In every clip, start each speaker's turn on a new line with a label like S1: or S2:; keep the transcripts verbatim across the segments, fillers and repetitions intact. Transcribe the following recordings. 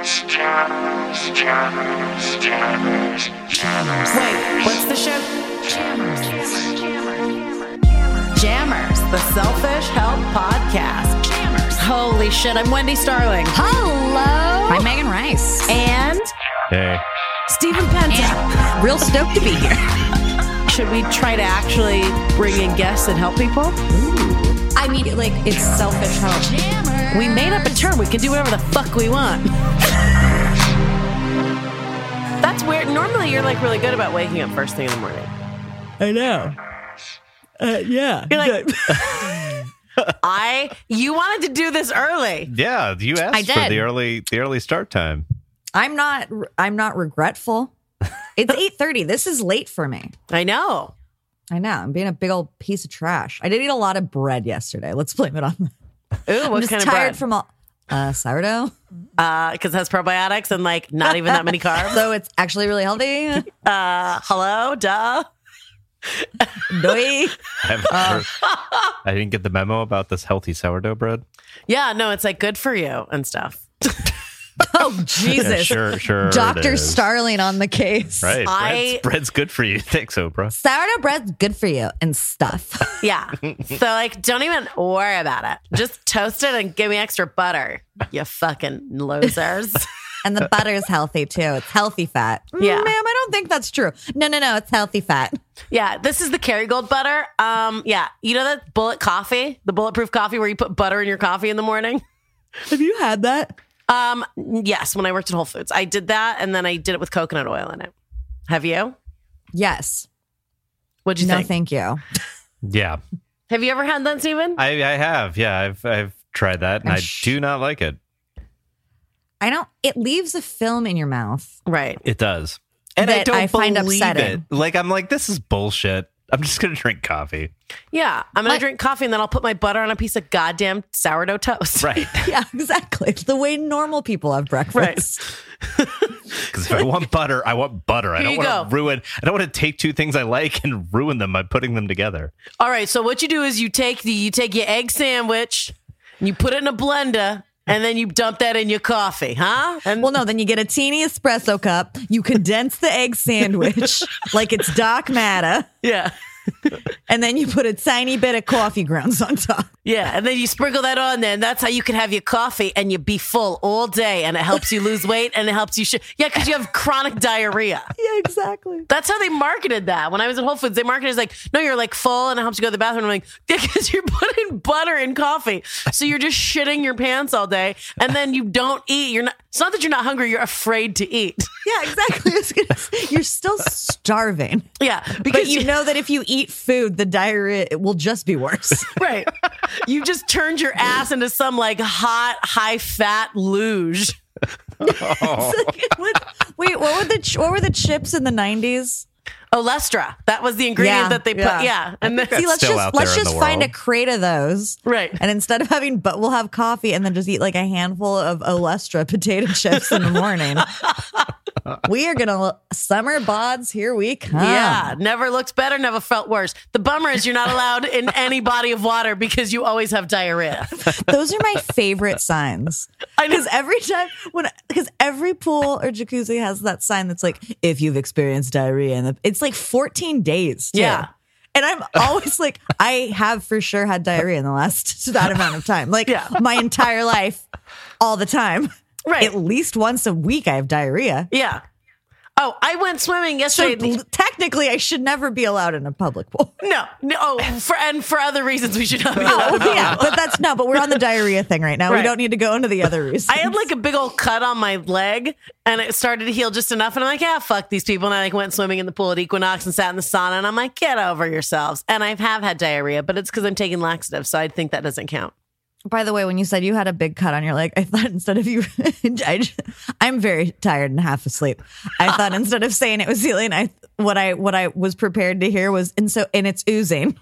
S1: Jammers, jammers, jammers, jammers.
S2: Wait, what's the show? Jammers. Jammers, the Selfish Help Podcast. Jammers. Holy shit, I'm Wendy Starling.
S3: Hello. I'm Megan Rice.
S2: And
S4: Hey.
S2: Stephen Penta.
S3: And real stoked to be here.
S2: Should we try to actually bring in guests and help people?
S3: I mean, like, it's selfish help. Jammers.
S2: We made up a term. We can do whatever the fuck we want. That's weird. Normally, you're like really good about waking up first thing in the morning.
S5: I know. Uh, yeah.
S2: You're like, I. You wanted to do this early.
S4: Yeah, you asked
S3: I
S4: for
S3: did.
S4: the early the early start time.
S3: I'm not. I'm not regretful. It's eight thirty. This is late for me.
S2: I know.
S3: I know. I'm being a big old piece of trash. I did eat a lot of bread yesterday. Let's blame it on that.
S2: Ooh,
S3: I'm
S2: what
S3: just
S2: kind of
S3: tired
S2: bread?
S3: from all uh, sourdough.
S2: Uh, because it has probiotics and like not even that many carbs.
S3: So it's actually really healthy.
S2: Uh, hello, duh.
S3: Doi.
S4: I, haven't heard- I didn't get the memo about this healthy sourdough bread.
S2: Yeah, no, it's like good for you and stuff.
S3: Oh
S4: Yeah,
S3: Jesus!
S4: sure, sure. it
S3: Doctor
S4: is.
S3: Starling on the case.
S4: Right.
S2: I-
S4: Bread's, bread's good for you. Thanks, Oprah.
S3: Sourdough bread's good for you and stuff.
S2: Yeah. So like, don't even worry about it. Just toast it and give me extra butter. You fucking losers.
S3: And the butter's healthy too. It's healthy fat. Mm,
S2: Yeah.
S3: Ma'am, I don't think that's true. No, no, no. It's healthy fat.
S2: Yeah, this is the Kerrygold butter. Um, yeah, you know that bullet coffee, the bulletproof coffee where you put butter in your coffee in the morning.
S3: Have you had that?
S2: Um, yes, when I worked at Whole Foods, I did that, and then I did it with coconut oil in it. Have you?
S3: Yes.
S2: What'd you
S3: No,
S2: think?
S3: thank you.
S4: Yeah,
S2: Have you ever had that, Stephen?
S4: I, I have. Yeah, I've I've tried that, and
S3: I'm
S4: I
S3: sh-
S4: do not like it.
S3: I don't. It leaves a film in your mouth.
S2: Right.
S4: It does, and I
S3: That
S4: don't
S3: I find
S4: believe
S3: upsetting.
S4: it. Like I'm like, this is bullshit. I'm just gonna drink coffee.
S2: Yeah, I'm gonna
S3: What?
S2: drink coffee and then I'll put my butter on a piece of goddamn sourdough toast.
S4: Right.
S3: Yeah, exactly. It's the way normal people have breakfast.
S4: Because if I want butter, I want butter. I
S2: Here
S4: don't
S2: you
S4: want
S2: go.
S4: to ruin. I don't want to take two things I like and ruin them by putting them together.
S2: All right. So what you do is you take the you take your egg sandwich, and you put it in a blender, and then you dump that in your coffee, huh? And
S3: Well, no, then you get a teeny espresso cup. You condense the egg sandwich like it's dark matter.
S2: yeah.
S3: And then you put a tiny bit of coffee grounds on top.
S2: Yeah, and then you sprinkle that on there, and that's how you can have your coffee and you be full all day, and it helps you lose weight, and it helps you... Sh- yeah, because you have chronic diarrhea.
S3: Yeah, exactly.
S2: That's how they marketed that. When I was at Whole Foods, they marketed it as like, no, you're like full, and it helps you go to the bathroom. I'm like, yeah, because you're putting butter in coffee, so you're just shitting your pants all day, and then you don't eat. You're not... It's not that you're not hungry, you're afraid to eat.
S3: Yeah, exactly. I was gonna say, you're still starving.
S2: Yeah,
S3: But
S2: because
S3: you know that if you eat food, the diarrhea it will just be worse.
S2: right. You just turned your ass into some like hot, high fat luge.
S3: What- wait, what were the ch- what were the chips in the nineties?
S2: Olestra. That was the ingredient
S3: Yeah,
S2: that they put.
S3: yeah.
S2: Yeah. And then,
S3: See, let's
S4: still
S3: just
S4: out
S3: let's
S4: there in
S3: just
S4: the
S3: find a
S4: world.
S3: crate of those,
S2: Right.
S3: And instead of having, but we'll have coffee and then just eat like a handful of Olestra potato chips in the morning. We are gonna summer bods. Here we come.
S2: yeah. Never looked better, never felt worse. The bummer is you're not allowed in any body of water because you always have diarrhea.
S3: Those are my favorite signs.
S2: I know.
S3: Because every time when because every pool or jacuzzi has that sign that's like, if you've experienced diarrhea, and it's like fourteen days. too.
S2: Yeah.
S3: And I'm always like, I have for sure had diarrhea in the last that amount of time. Like
S2: Yeah.
S3: my entire life, all the time.
S2: Right.
S3: At least once a week I have diarrhea.
S2: Yeah. Oh, I went swimming
S3: So
S2: yesterday.
S3: l- technically I should never be allowed in a public pool.
S2: no, no. Oh, for and for other reasons we should not be allowed.
S3: Oh, yeah. But that's no, but we're on the diarrhea thing right now.
S2: Right.
S3: We don't need to go into the other reasons.
S2: I had like a big old cut on my leg and it started to heal just enough. And I'm like, yeah, fuck these people. And I like went swimming in the pool at Equinox and sat in the sauna. And I'm like, get over yourselves. And I have had diarrhea, but it's because I'm taking laxatives. So I think that doesn't count.
S3: By the way, when you said you had a big cut on your leg, I thought instead of you, I, just- I'm very tired and half asleep. I thought instead of saying it was healing, I what I what I was prepared to hear was and so and it's oozing.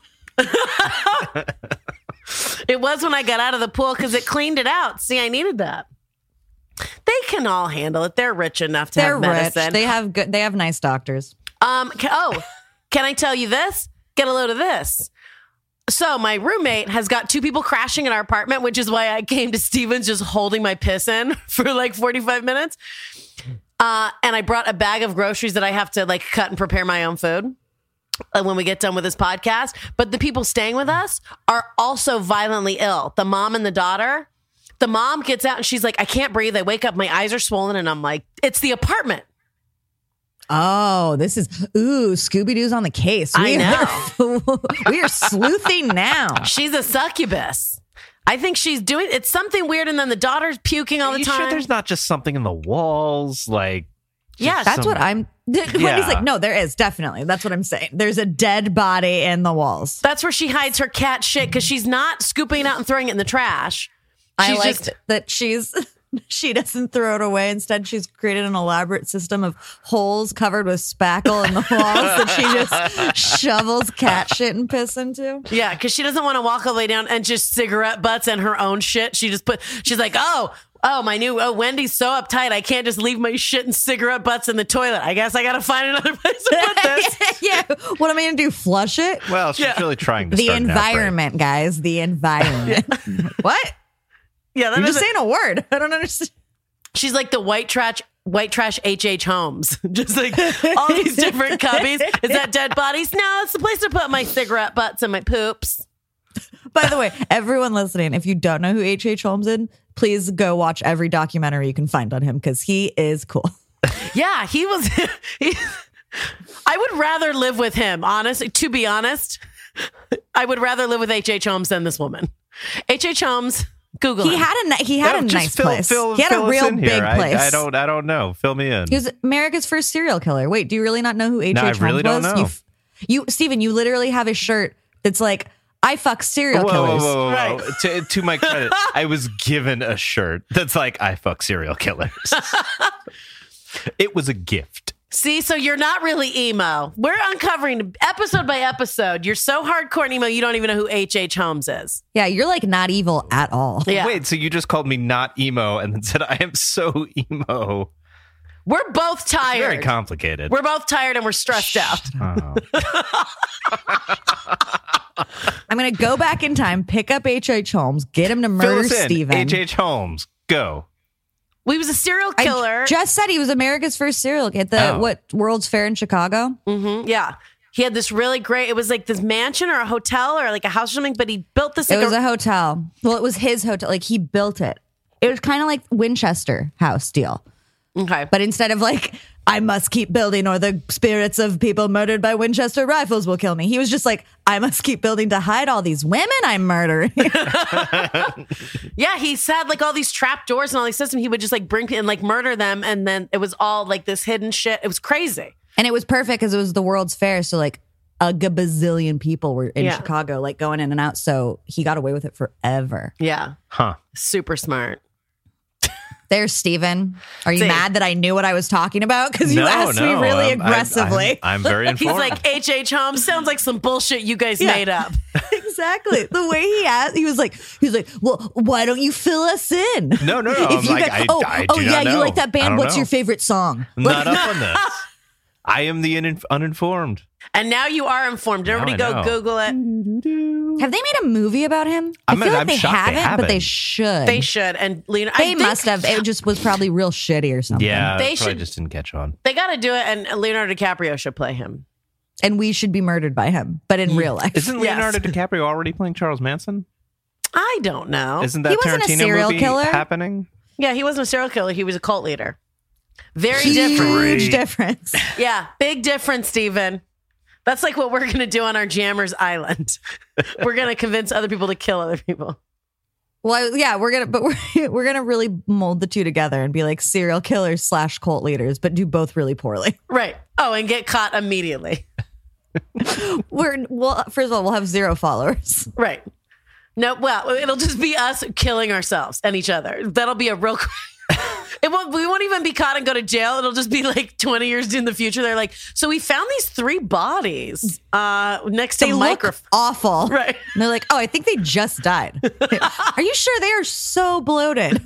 S2: It was when I got out of the pool because it cleaned it out. See, I needed that. They can all handle it. They're rich enough to
S3: They're
S2: have
S3: rich.
S2: medicine.
S3: They have good. They have nice doctors.
S2: Um. ca- Oh, can I tell you this? Get a load of this. So my roommate has got two people crashing in our apartment, which is why I came to Steven's just holding my piss in for like forty-five minutes. Uh, and I brought a bag of groceries that I have to like cut and prepare my own food uh, when we get done with this podcast. But the people staying with us are also violently ill. The mom and the daughter. The mom gets out and she's like, I can't breathe. I wake up, my eyes are swollen. And I'm like, it's the apartment.
S3: Oh, this is, ooh, Scooby-Doo's on the case.
S2: I
S3: know. We are sleuthing now.
S2: She's a succubus. I think she's doing, it's something weird. And then the daughter's puking all
S4: Are
S2: the
S4: you
S2: time.
S4: sure there's not just something in the walls? Like,
S2: Yeah,
S3: That's
S4: some-
S3: what I'm, Wendy's
S4: Yeah.
S3: like, no, there is, definitely. That's what I'm saying. There's a dead body in the walls.
S2: That's where she hides her cat shit because she's not scooping it out and throwing it in the trash.
S3: I
S2: She's
S3: liked
S2: just-
S3: that she's she doesn't throw it away. Instead, she's created an elaborate system of holes covered with spackle in the walls that she just shovels cat shit and piss into.
S2: Yeah, because she doesn't want to walk all the way down and just cigarette butts and her own shit. She just put, she's like, oh, oh, my new, oh, Wendy's so uptight. I can't just leave my shit and cigarette butts in the toilet. I guess I got to find another place to put this.
S3: Yeah, what am I gonna do? Flush it?
S4: well, she's
S2: Yeah.
S4: really trying to
S3: The
S4: start an outbreak.
S3: environment, guys. The environment. What?
S2: Yeah, that
S3: You're just
S2: doesn't-
S3: saying a word. I don't understand.
S2: she's like the white trash, white trash H H Holmes. Just like all these different cubbies. Is that dead bodies? No, it's the place to put my cigarette butts and my poops.
S3: By the way, everyone listening, if you don't know who H H. Holmes is, please go watch every documentary you can find on him because he is cool.
S2: Yeah, he was. He, I would rather live with him, honestly. To be honest, I would rather live with H H. Holmes than this woman. H H. Holmes, Google
S3: He
S2: him.
S3: had a ni- he had
S4: No,
S3: a
S4: just
S3: nice
S4: fill,
S3: place.
S4: Fill,
S3: he had
S4: fill
S3: a
S4: us
S3: real
S4: in
S3: big
S4: here. I-
S3: place.
S4: I, don't. I don't know. Fill me in.
S3: He was America's first serial killer. Wait, do you really not know who H H.
S4: No, I
S3: Holmes
S4: really don't
S3: was?
S4: know.
S3: You, f- you, Steven, you literally have a shirt that's like, I fuck serial
S4: Whoa, whoa,
S3: killers.
S4: whoa, whoa, whoa.
S2: Right.
S4: To, to my credit, I was given a shirt that's like, I fuck serial killers. It was a gift.
S2: See, so you're not really emo. We're uncovering episode by episode. You're so hardcore and emo, you don't even know who H H. Holmes is.
S3: Yeah, you're like not evil at all.
S2: Yeah.
S4: Wait, so you just called me not emo and then said I am so emo?
S2: We're both tired.
S4: Very complicated.
S2: We're both tired and we're stressed out.
S4: Oh.
S3: I'm going to go back in time, pick up H H. Holmes, get him to
S4: Fill
S3: murder
S4: us in.
S3: Steven.
S4: H H. Holmes, go.
S2: We was a serial
S3: I
S2: killer.
S3: just said he was America's first serial killer at the
S4: Oh.
S3: what World's Fair in Chicago.
S2: Mhm, yeah. He had this really great, it was like this mansion or a hotel or like a house or something, but he built this
S3: It
S2: like
S3: was a hotel. Well, it was his hotel. Like he built it. It was kind of like Winchester House deal.
S2: Okay.
S3: But instead of like, I must keep building or the spirits of people murdered by Winchester rifles will kill me. He was just like, I must keep building to hide all these women I'm murdering.
S2: Yeah, he had like all these trap doors and all these systems. He would just like bring and like murder them. And then it was all like this hidden shit. It was crazy.
S3: And it was perfect because it was the World's Fair. So like a gabazillion people were in
S2: Yeah.
S3: Chicago, like going in and out. So he got away with it forever.
S2: Yeah.
S4: Huh.
S2: Super smart.
S3: There's Steven. Are you
S2: See.
S3: mad that I knew what I was talking about? Because you
S4: No,
S3: asked me
S4: no,
S3: really
S4: I'm- I'm-
S3: aggressively.
S4: I'm, I'm very
S2: He's
S4: informed.
S2: like, H H. Holmes sounds like some bullshit you guys
S3: Yeah.
S2: made up.
S3: Exactly. The way he asked, he was like, he was like, well, why don't you fill us in?
S4: No, no, no.
S3: If
S4: I'm
S3: you
S4: like,
S3: got-
S4: I,
S3: oh,
S4: I
S3: oh
S4: do
S3: yeah,
S4: not know.
S3: you like that
S4: I
S3: band?
S4: don't
S3: What's
S4: know.
S3: your favorite song?
S4: I'm not up on this. I am the in- uninformed.
S2: And now you are informed.
S4: Now
S2: Everybody
S4: I
S2: go
S4: know.
S2: Google it.
S3: Have they made a movie about him? I
S4: I'm-
S3: feel like
S4: I'm
S3: they
S4: shocked they
S3: haven't, but they
S4: haven't.
S3: should.
S2: They should. And Leonardo,
S3: They
S2: I think
S3: must have. It just was probably real shitty or something.
S4: Yeah,
S2: They
S4: probably
S2: should-
S4: just didn't catch on.
S2: They got to do it. And Leonardo DiCaprio should play him.
S3: And we should be murdered by him, but in real life.
S4: Isn't
S2: Yes.
S4: Leonardo DiCaprio already playing Charles Manson?
S2: I don't know.
S4: Isn't that
S3: He wasn't a
S4: Tarantino
S3: serial
S4: movie
S3: killer.
S4: happening?
S2: Yeah, he wasn't a serial killer. He was a cult leader. Very
S3: Huge
S2: different.
S3: difference.
S2: Yeah, big difference, Steven. That's like what we're going to do on our Jammers Island. We're going to convince other people to kill other people.
S3: Well, yeah, we're gonna, but we're we're gonna really mold the two together and be like serial killers slash cult leaders, but do both really poorly.
S2: Right. Oh, and get caught immediately.
S3: We're well, first of all, we'll have zero followers.
S2: Right. No, well, it'll just be us killing ourselves and each other. That'll be a real. It won't. We won't even be caught and go to jail. It'll just be like twenty years in the future. They're like, so we found these three bodies uh, next to
S3: They
S2: micro.
S3: look awful,
S2: Right.
S3: And they're like, oh, I think they just died. Are you sure they are so bloated?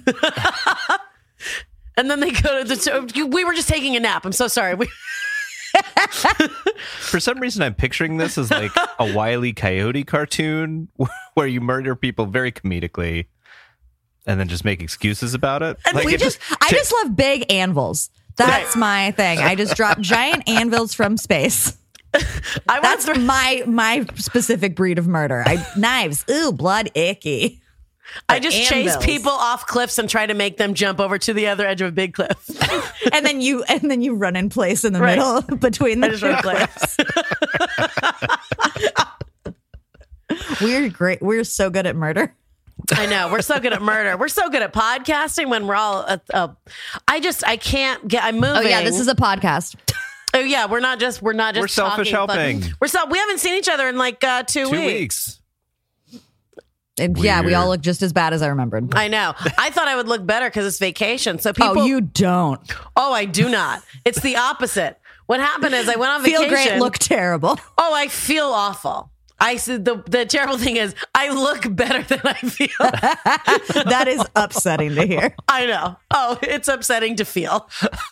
S2: And then they go to the. We were just taking a nap. I'm so sorry. We.
S4: For some reason, I'm picturing this as like a Wile E. Coyote cartoon where you murder people very comedically and then just make excuses about it. Like
S3: we
S4: it
S3: just, I just love big anvils. That's my thing. I just drop giant anvils from space.
S2: I
S3: That's
S2: went through,
S3: my my specific breed of murder. I knives. Ooh, blood, icky.
S2: I just chase
S3: anvils.
S2: people off cliffs and try to make them jump over to the other edge of a big cliff.
S3: And then you and then you run in place in the
S2: Right.
S3: middle between
S2: I
S3: the
S2: just
S3: two
S2: run
S3: cliffs. We're great. We're so good at murder.
S2: I know. We're so good at murder. We're so good at podcasting when we're all. Uh, uh, I just. I can't get. I'm moving.
S3: Oh yeah, this is a podcast.
S2: Oh yeah, we're not just. We're not just.
S4: We're selfish
S2: talking, but
S4: helping.
S2: We're so. We haven't seen each other in like uh, two,
S4: two
S2: weeks.
S4: weeks.
S3: And yeah, we all
S4: Weird.
S3: look just as bad as I remembered.
S2: I know. I thought I would look better because it's vacation. So people.
S3: Oh, you don't
S2: Oh, I do not. It's the opposite. What happened is I went on
S3: feel
S2: vacation.
S3: great, look terrible.
S2: Oh, I feel awful. I said the the terrible thing is I look better than I feel.
S3: That is upsetting to hear.
S2: I know. Oh, it's upsetting to feel.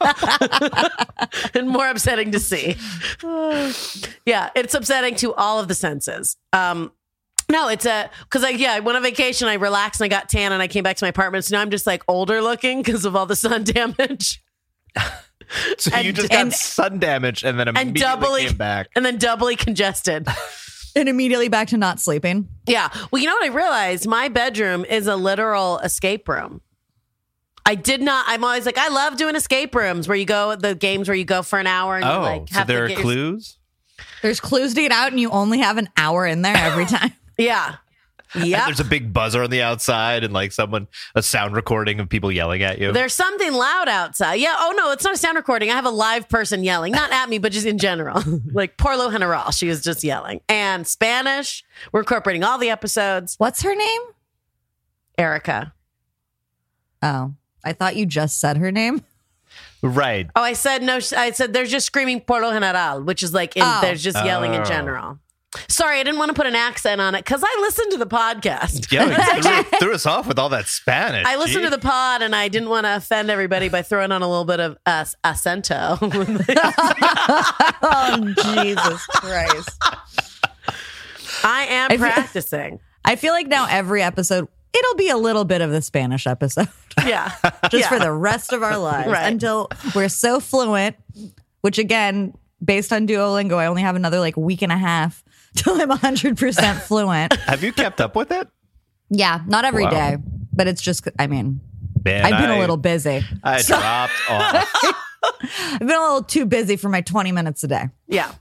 S2: And more upsetting to see. Yeah, it's upsetting to all of the senses. Um no, it's a because I yeah, I went on vacation, I relaxed and I got tan and I came back to my apartment. So now I'm just like older looking because of all the sun damage.
S4: So
S2: And-
S4: you just got
S2: and-
S4: sun damage and then
S2: And
S4: immediately
S2: doubly
S4: came back.
S2: and then doubly congested.
S3: And immediately back to not sleeping.
S2: Yeah. Well, you know what I realized? My bedroom is a literal escape room. I did not. I'm always like, I love doing escape rooms where you go, the games where you go for an hour and you
S4: Oh,
S2: like
S4: so
S2: have
S4: there
S2: to
S4: are
S2: get your-
S4: clues?
S3: There's clues to get out, and you only have an hour in there every time.
S2: Yeah. Yeah.
S4: There's a big buzzer on the outside and like someone, a sound recording of people yelling at you.
S2: There's something loud outside. Yeah. Oh, no, it's not a sound recording. I have a live person yelling, not at me, but just in general. Like Porlo General. She was just yelling. And Spanish. We're incorporating all the episodes.
S3: What's her name?
S2: Erica.
S3: Oh, I thought you just said her name.
S4: Right.
S2: Oh, I said no. I said there's just screaming Porlo General, which is like in,
S3: Oh.
S2: there's just yelling in
S4: Oh.
S2: general. Sorry, I didn't want to put an accent on it because I listened to the podcast.
S4: Yeah, you threw, threw us off with all that Spanish.
S2: I listened
S4: Gee.
S2: to the pod and I didn't want to offend everybody by throwing on a little bit of uh, acento.
S3: Oh, Jesus Christ.
S2: I am
S3: I feel-
S2: practicing.
S3: I feel like now every episode, it'll be a little bit of the Spanish episode
S2: Yeah.
S3: just
S2: Yeah.
S3: for the rest of our lives
S2: Right.
S3: until we're so fluent, which again, based on Duolingo, I only have another like week and a half till I'm one hundred percent fluent.
S4: Have you kept up with it?
S3: Yeah, not every
S4: Wow.
S3: day, but it's just, I mean,
S4: Man,
S3: I've been
S4: I-
S3: a little busy.
S4: I dropped off.
S3: I've been a little too busy for my twenty minutes a day.
S2: Yeah.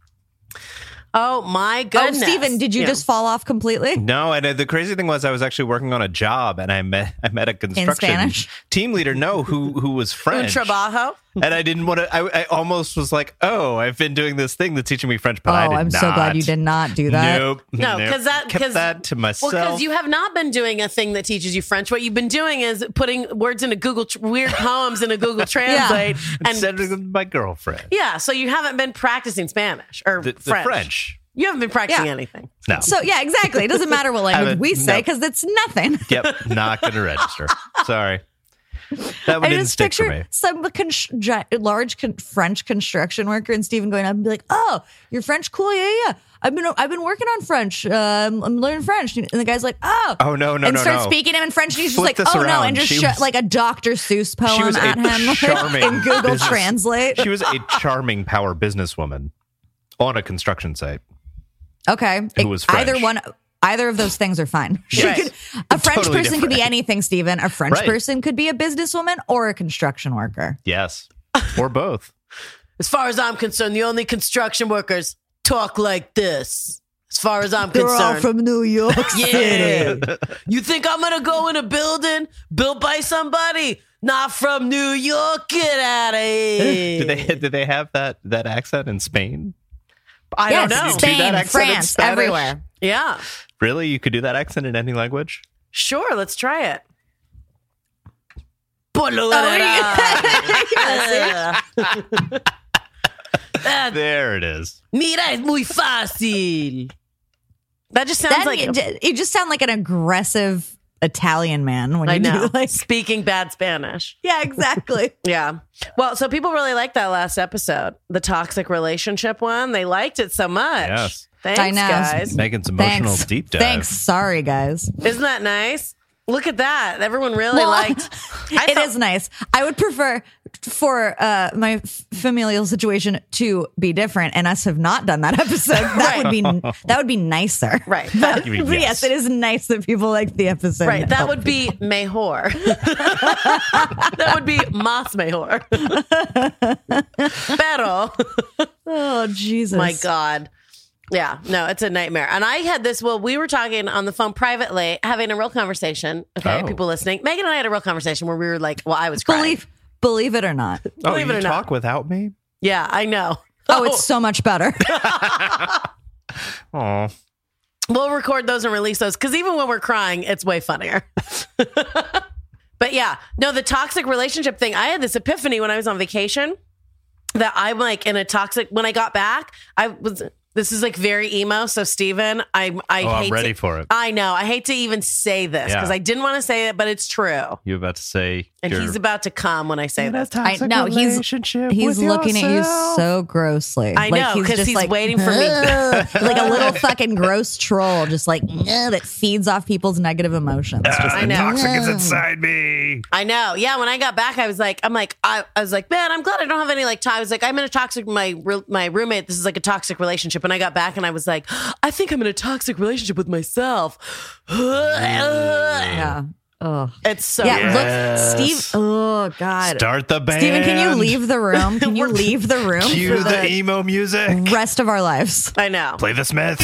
S2: Oh my goodness.
S3: Oh, Steven, did you
S2: Yeah.
S3: just fall off completely?
S4: No, and uh, the crazy thing was I was actually working on a job and I met I met a construction
S3: Spanish?
S4: team leader, no, who who was
S2: Un
S4: French.
S2: trabajo?
S4: And I didn't want to I, I almost was like, "Oh, I've been doing this thing that's teaching me French, but
S3: Oh,
S4: I did
S3: I'm
S4: not."
S3: so glad you did not do that.
S4: Nope.
S2: No,
S4: nope.
S2: 'cause that-
S4: kept
S2: 'cause-
S4: that to
S2: Well,
S4: myself.
S2: because you have not been doing a thing that teaches you French. What you've been doing is putting words into Google, tr- weird poems into Google Translate.
S4: and
S2: And
S4: sending them to my girlfriend.
S2: yeah, so you haven't been practicing Spanish or
S4: The, the
S2: French.
S4: French.
S2: You haven't been practicing
S3: Yeah.
S2: anything.
S4: No.
S3: So, yeah, exactly. It doesn't matter what language
S4: Haven't-
S3: we say
S4: no.
S3: because it's nothing.
S4: Yep, not going to register. Sorry. That one
S3: I
S4: didn't
S3: just
S4: stick for
S3: picture
S4: me.
S3: some con- gi- large con- French construction worker and Steven going up and be like, "Oh, you're French? Cool, yeah, yeah. I've been I've been working on French. Um, I'm learning French." And the guy's like, "Oh,
S4: Oh, no, no,
S3: and
S4: no,
S3: starts
S4: no.
S3: speaking to him in French. And he's
S4: Flip
S3: just like,
S4: this
S3: "Oh no,"
S4: around.
S3: and just
S4: She
S3: shut
S4: was-
S3: like a Doctor Seuss poem
S4: She was
S3: at
S4: a
S3: him like,
S4: charming
S3: in Google
S4: business-
S3: Translate.
S4: She was a charming power businesswoman on a construction site.
S3: Okay,
S4: Who
S3: It-
S4: was French.
S3: either one. Either of those things are fine. She
S2: Right.
S3: could, a French
S4: Totally
S3: person could be
S4: different.
S3: anything, Steven. A French
S4: Right.
S3: person could be a businesswoman or a construction worker.
S4: Yes. Or both.
S2: As far as I'm concerned, the only construction workers talk like this. As far as I'm
S3: They're all
S2: concerned.
S3: from New York City.
S2: Yeah. You think I'm going to go in a building built by somebody not from New York? Get out of here.
S4: Did they did they have that that accent in Spain?
S2: I
S3: Yes,
S2: don't know.
S4: do that
S3: Spain,
S4: accent in
S3: France,
S4: Spanish?
S3: everywhere.
S2: Yeah.
S4: Really? You could do that accent in any language?
S2: Sure, let's try it. Polo Uh,
S4: There it is.
S2: Mira, es muy fácil. That just sounds
S3: That,
S2: like
S3: it, it just sounds like an aggressive Italian man when
S2: I
S3: you
S2: know.
S3: do like
S2: Speaking bad Spanish.
S3: yeah, exactly.
S2: Yeah. Well, so people really liked that last episode, the toxic relationship one. They liked it so much.
S4: Yes.
S2: Thanks,
S3: I know.
S2: guys.
S4: Megan's emotional
S3: Thanks.
S4: deep dive.
S3: Thanks. Sorry, guys.
S2: Isn't that nice? Look at that. Everyone really
S3: Well,
S2: liked. I
S3: It
S2: felt-
S3: is nice. I would prefer for uh, my f- familial situation to be different, and us have not done that episode. That would be that would be nicer.
S2: Right.
S3: But,
S4: You mean
S3: but yes.
S4: yes.
S3: it is nice that people like the episode.
S2: Right. That
S3: Oh,
S2: would be mejor. That would be más mejor. Pero,
S3: oh Jesus,
S2: my God. Yeah, no, it's a nightmare. And I had this, well, we were talking on the phone privately, having a real conversation. Okay,
S4: Oh.
S2: people listening. Megan and I had a real conversation where we were like, well, I was crying.
S3: Believe believe it or not.
S4: Oh,
S2: Believe
S4: you
S2: it or not.
S4: talk without me?
S2: Yeah, I know.
S3: Oh, it's so much better.
S4: Oh,
S2: We'll record those and release those because even when we're crying, it's way funnier. But yeah, no, the toxic relationship thing, I had this epiphany when I was on vacation that I'm like in a toxic, when I got back, I was, this is like very emo. So Steven, I, I
S4: oh
S2: hate
S4: I'm ready
S2: to,
S4: for it.
S2: I know. I hate to even say this because
S4: Yeah.
S2: I didn't want to say it, but it's true.
S4: You about to say
S2: And
S4: you're
S2: he's about to come when I say this.
S3: I know he's he's looking at you so grossly.
S2: I know,
S3: he's
S2: 'cause
S3: just
S2: he's waiting for me.
S3: "Ugh," like a little fucking gross troll, just like "Ugh," that feeds off people's negative emotions. Just
S2: I know.
S4: toxic is inside me.
S2: I know. Yeah. When I got back, I was like, I'm like, I, I was like, man, I'm glad I don't have any like time. I was like, I'm in a toxic, my, re- my roommate, this is like a toxic relationship. And I got back and I was like, I think I'm in a toxic relationship with myself.
S3: yeah. Oh.
S2: It's so,
S3: Yeah,
S4: Yes.
S3: look, Steve. Oh God,
S4: Start the band.
S3: Steven, can you leave the room? Can you leave the room
S4: Cue
S3: for
S4: the,
S3: the
S4: emo music.
S3: rest of our lives?
S2: I know.
S4: Play the Smiths.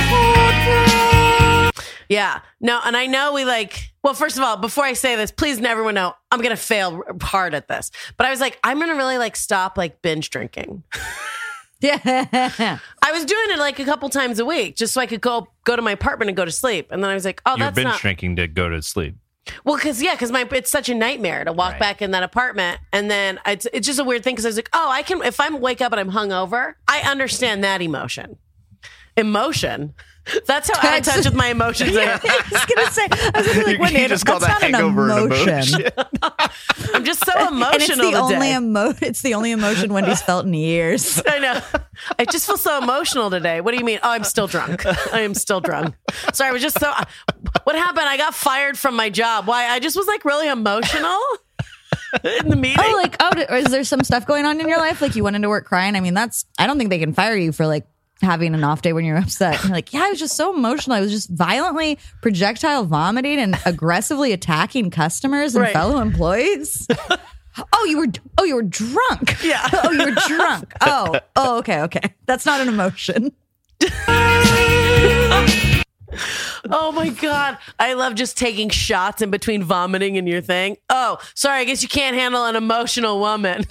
S2: Yeah. No, and I know we like, well, first of all, before I say this, please let everyone know I'm going to fail hard at this. But I was like, I'm going to really like stop like binge drinking.
S3: Yeah.
S2: I was doing it like a couple times a week just so I could go go to my apartment and go to sleep. And then I was like, oh,
S4: You're
S2: that's
S4: binge
S2: not.
S4: drinking to go to sleep.
S2: Well, because, yeah, because my it's such a nightmare to walk
S4: Right.
S2: back in that apartment. And then it's, it's just a weird thing because I was like, oh, I can, if I wake up and I'm hungover, I understand that emotion. Emotion? That's how out of touch with my emotions I am.
S3: I was gonna say, I was gonna be like,
S4: You-
S3: wait,
S4: you
S3: wait,
S4: just
S3: that's
S4: call
S3: not
S4: that
S3: an
S4: hangover an
S3: emotion.
S4: emotion.
S2: I'm just so emotional
S3: And it's the only
S2: today.
S3: emo- It's the only emotion Wendy's felt in years.
S2: I know. I just feel so emotional today. What do you mean? Oh, I'm still drunk. I am still drunk. Sorry, I was just so. What happened? I got fired from my job. Why? I just was like really emotional in the meeting.
S3: Oh, like, oh, is there some stuff going on in your life? Like you went into work crying? I mean, that's, I don't think they can fire you for like having an off day when you're upset. And you're like, yeah, I was just so emotional. I was just violently projectile vomiting and aggressively attacking customers and
S2: Right.
S3: fellow employees. Oh, you were, oh, you were drunk.
S2: Yeah.
S3: Oh, you were drunk. Oh, oh, okay, okay. That's not an emotion.
S2: Oh my God. I love just taking shots in between vomiting and your thing. Oh, sorry. I guess you can't handle an emotional woman.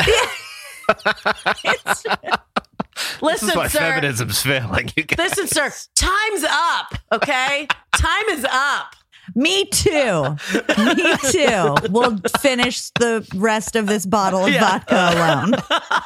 S2: Listen,
S4: This is why
S2: sir.
S4: feminism's failing. You guys.
S2: Listen, sir. Time's up. Okay. Time is up.
S3: Me too. Me too. We'll finish the rest of this bottle of
S2: Yeah.
S3: vodka alone.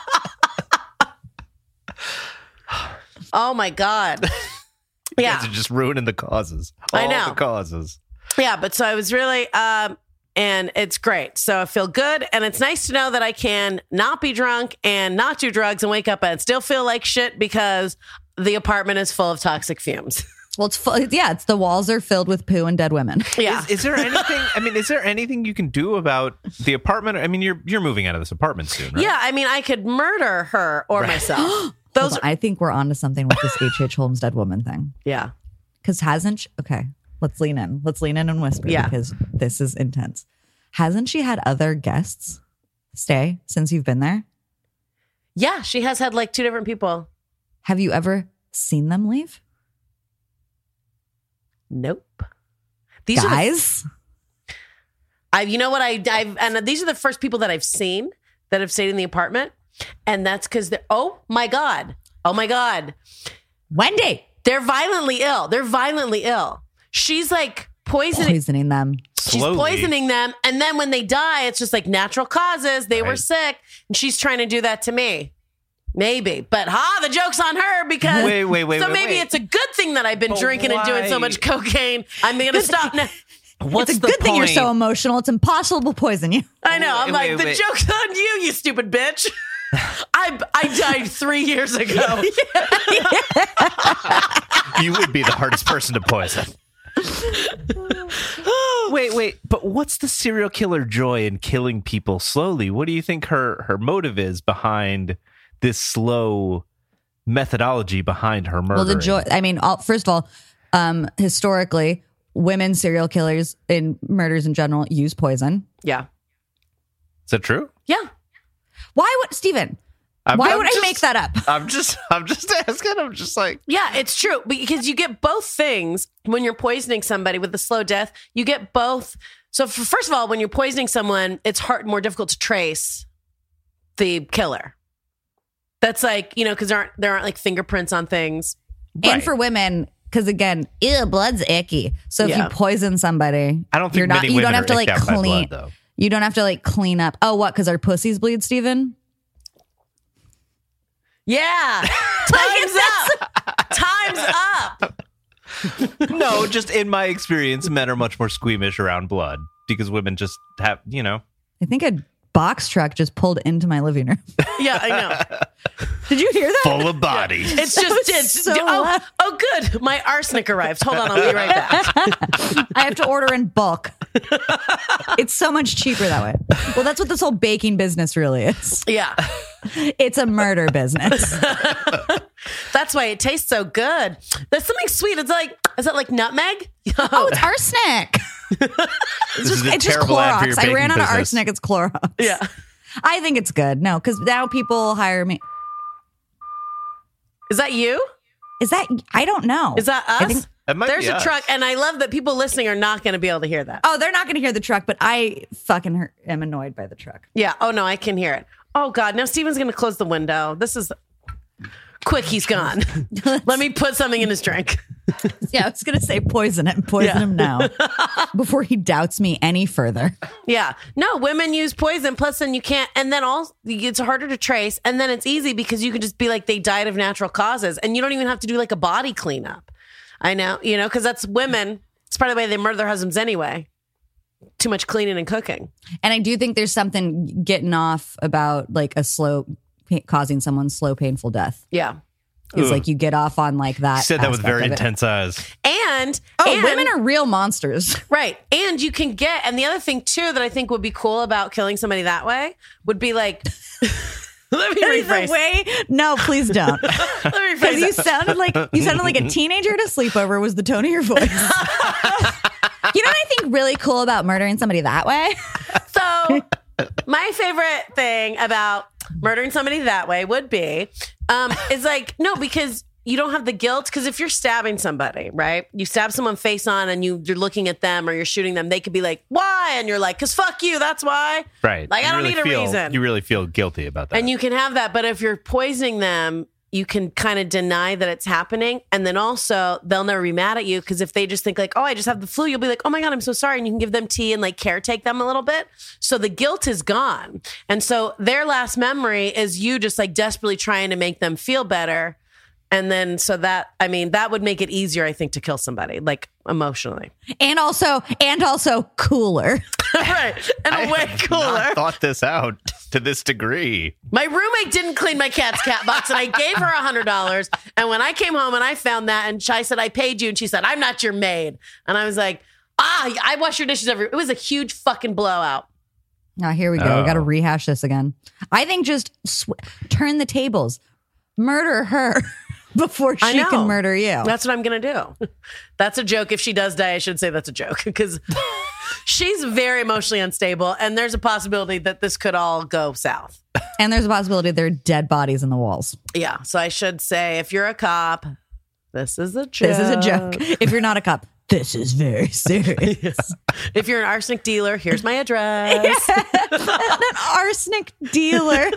S2: Oh my God.
S4: You
S2: Yeah.
S4: guys are just ruining the causes. All
S2: I know.
S4: the causes.
S2: Yeah, but so I was really, um, and it's great. So I feel good. And it's nice to know that I can not be drunk and not do drugs and wake up and still feel like shit because the apartment is full of toxic fumes.
S3: Well, it's full, yeah, it's the walls are filled with poo and dead women.
S2: Yeah.
S4: Is, is there anything? I mean, is there anything you can do about the apartment? I mean, you're you're moving out of this apartment soon, right?
S2: Yeah. I mean, I could murder her or myself. Those,
S3: Hold on, I think we're onto something with this H H. Holmes dead woman thing.
S2: yeah.
S3: Because hasn't she, okay, let's lean in. Let's lean in and whisper
S2: Yeah.
S3: because this is intense. Hasn't she had other guests stay since you've been there?
S2: Yeah. She has had like two different people.
S3: Have you ever seen them leave?
S2: Nope. These are the
S3: Guys?
S2: I, you know what I, I've, and these are the first people that I've seen that have stayed in the apartment, and that's because they're. Oh my God! Oh my God!
S3: Wendy!
S2: They're violently ill. They're violently ill. She's like poisoning.
S3: Poisoning them.
S2: She's
S4: Slowly.
S2: poisoning them, and then when they die, it's just like natural causes. They were
S4: Right.
S2: sick, and she's trying to do that to me. Maybe, but ha, the joke's on her because
S4: Wait, wait, wait,
S2: So
S4: wait,
S2: maybe
S4: wait.
S2: it's a good thing that I've been
S4: But
S2: drinking and doing so
S4: why?
S2: much cocaine. I'm gonna stop now.
S4: What's
S3: it's a
S4: the
S3: good thing you're
S4: point?
S3: so emotional. It's impossible to poison you.
S2: I know. I'm
S4: Wait,
S2: like,
S4: wait,
S2: the
S4: wait.
S2: joke's on you, you stupid bitch. I I died three years ago.
S4: You would be the hardest person to poison. wait, wait, but what's the serial killer joy in killing people slowly? What do you think her her motive is behind this slow methodology behind her murder?
S3: Well, the joy. I mean, all, first of all, um, historically, women serial killers in murders in general use poison.
S2: Yeah.
S4: Is that true?
S2: Yeah.
S3: Why would Steven?
S4: I'm-
S3: Why
S4: I'm
S3: would
S4: just-
S3: I make that up?
S4: I'm just I'm just asking. I'm just like,
S2: Yeah, it's true because you get both things when you're poisoning somebody with a slow death. You get both. So, for, first of all, when you're poisoning someone, it's hard, more difficult to trace the killer. That's like, you know, because there aren't there aren't like fingerprints on things.
S3: And
S4: Right.
S3: for women, because again, ew, blood's icky. So if
S2: Yeah.
S3: you poison somebody,
S4: I don't think
S3: you're not.
S4: many
S3: You don't
S4: women
S3: have
S4: are
S3: to like
S4: icked out by
S3: clean.
S4: blood, though.
S3: You don't have to like clean up. Oh, what? Because our pussies bleed, Steven?
S2: Yeah, time's up. Time's up.
S4: No, just in my experience, men are much more squeamish around blood because women just have, you know.
S3: I think a box truck just pulled into my living room.
S2: Yeah, I know.
S3: Did you hear that?
S4: Full of bodies.
S2: It's just it's
S3: so
S2: oh,
S3: loud.
S2: oh good. My arsenic arrived. Hold on, I'll be right back.
S3: I have to order in bulk. It's so much cheaper that way. Well, that's what this whole baking business really is.
S2: Yeah.
S3: It's a murder business.
S2: That's why it tastes so good. There's something sweet. It's like, is that like nutmeg?
S3: Oh, it's arsenic.
S4: This is a
S3: It's just
S4: terrible ad for your
S3: Clorox. I ran
S4: baking
S3: out of
S4: business.
S3: arsenic. It's Clorox.
S2: Yeah.
S3: I think it's good. No, because now people hire me.
S2: Is that you?
S3: Is that, I don't know.
S2: Is that
S3: I
S2: us?
S3: think-
S4: That might
S2: There's
S4: be
S2: a
S4: us.
S2: truck, and I love that people listening are not going to be able to hear that.
S3: Oh, they're not going to hear the truck, but I fucking her- am annoyed by the truck.
S2: Yeah. Oh, no, I can hear it. Oh, God. Now Steven's going to close the window. This is quick. He's gone. Let me put something in his drink.
S3: Yeah, I was going to say poison him. Poison
S2: Yeah.
S3: him now before he doubts me any further.
S2: Yeah. No, women use poison. Plus, then you can't. And then all it's harder to trace. And then it's easy because you can just be like, they died of natural causes. And you don't even have to do like a body cleanup. I know, you know, because that's women. It's part of the way they murder their husbands anyway. Too much cleaning and cooking.
S3: And I do think there's something getting off about like a slow, causing someone slow, painful death.
S2: Yeah.
S3: Is
S4: Ugh.
S3: like you get off on like that.
S4: You said that with
S3: aspect
S4: very
S3: of it.
S4: intense eyes.
S2: And
S3: Oh,
S2: and,
S3: women are real monsters.
S2: right. And you can get, and the other thing too that I think would be cool about killing somebody that way would be like, let me rephrase.
S3: The way, no, please don't.
S2: Let me
S3: Because
S2: rephrase
S3: you
S2: it.
S3: sounded like you sounded like a teenager at a sleepover. Was the tone of your voice? You know what I think really cool about murdering somebody that way?
S2: So, my favorite thing about murdering somebody that way would be, um, is like, no, because you don't have the guilt. Because if you're stabbing somebody, right? You stab someone face on and you, you're looking at them or you're shooting them, they could be like, why? And you're like, because fuck you, that's why.
S4: Right.
S2: Like, I
S4: You
S2: don't
S4: really
S2: need a
S4: feel-
S2: reason.
S4: You really feel guilty about that.
S2: And you can have that. But if you're poisoning them, you can kind of deny that it's happening. And then also, they'll never be mad at you because if they just think like, oh, I just have the flu, you'll be like, oh my God, I'm so sorry. And you can give them tea and like caretake them a little bit. So the guilt is gone. And so their last memory is you just like desperately trying to make them feel better. And then so that, I mean, that would make it easier, I think, to kill somebody, like emotionally.
S3: And also, and also cooler.
S2: Right. And
S4: I
S2: way
S4: have
S2: cooler.
S4: not thought this out to this degree.
S2: My roommate didn't clean my cat's cat box, and I gave her a hundred dollars. And when I came home and I found that, and I said I paid you, and she said I'm not your maid, and I was like, ah, I wash your dishes every. It was a huge fucking blowout.
S3: Now here we go.
S4: Oh.
S3: We got to rehash this again. I think just sw- turn the tables, murder her before
S2: I
S3: she
S2: know.
S3: can murder you.
S2: That's what I'm gonna do. That's a joke. If she does die, I should say that's a joke because she's very emotionally unstable, and there's a possibility that this could all go south.
S3: And there's a possibility there are dead bodies in the walls.
S2: Yeah. So I should say, if you're a cop, this is a joke.
S3: This is a joke. If you're not a cop, this is very serious.
S2: If you're an arsenic dealer, here's my address.
S3: An arsenic dealer.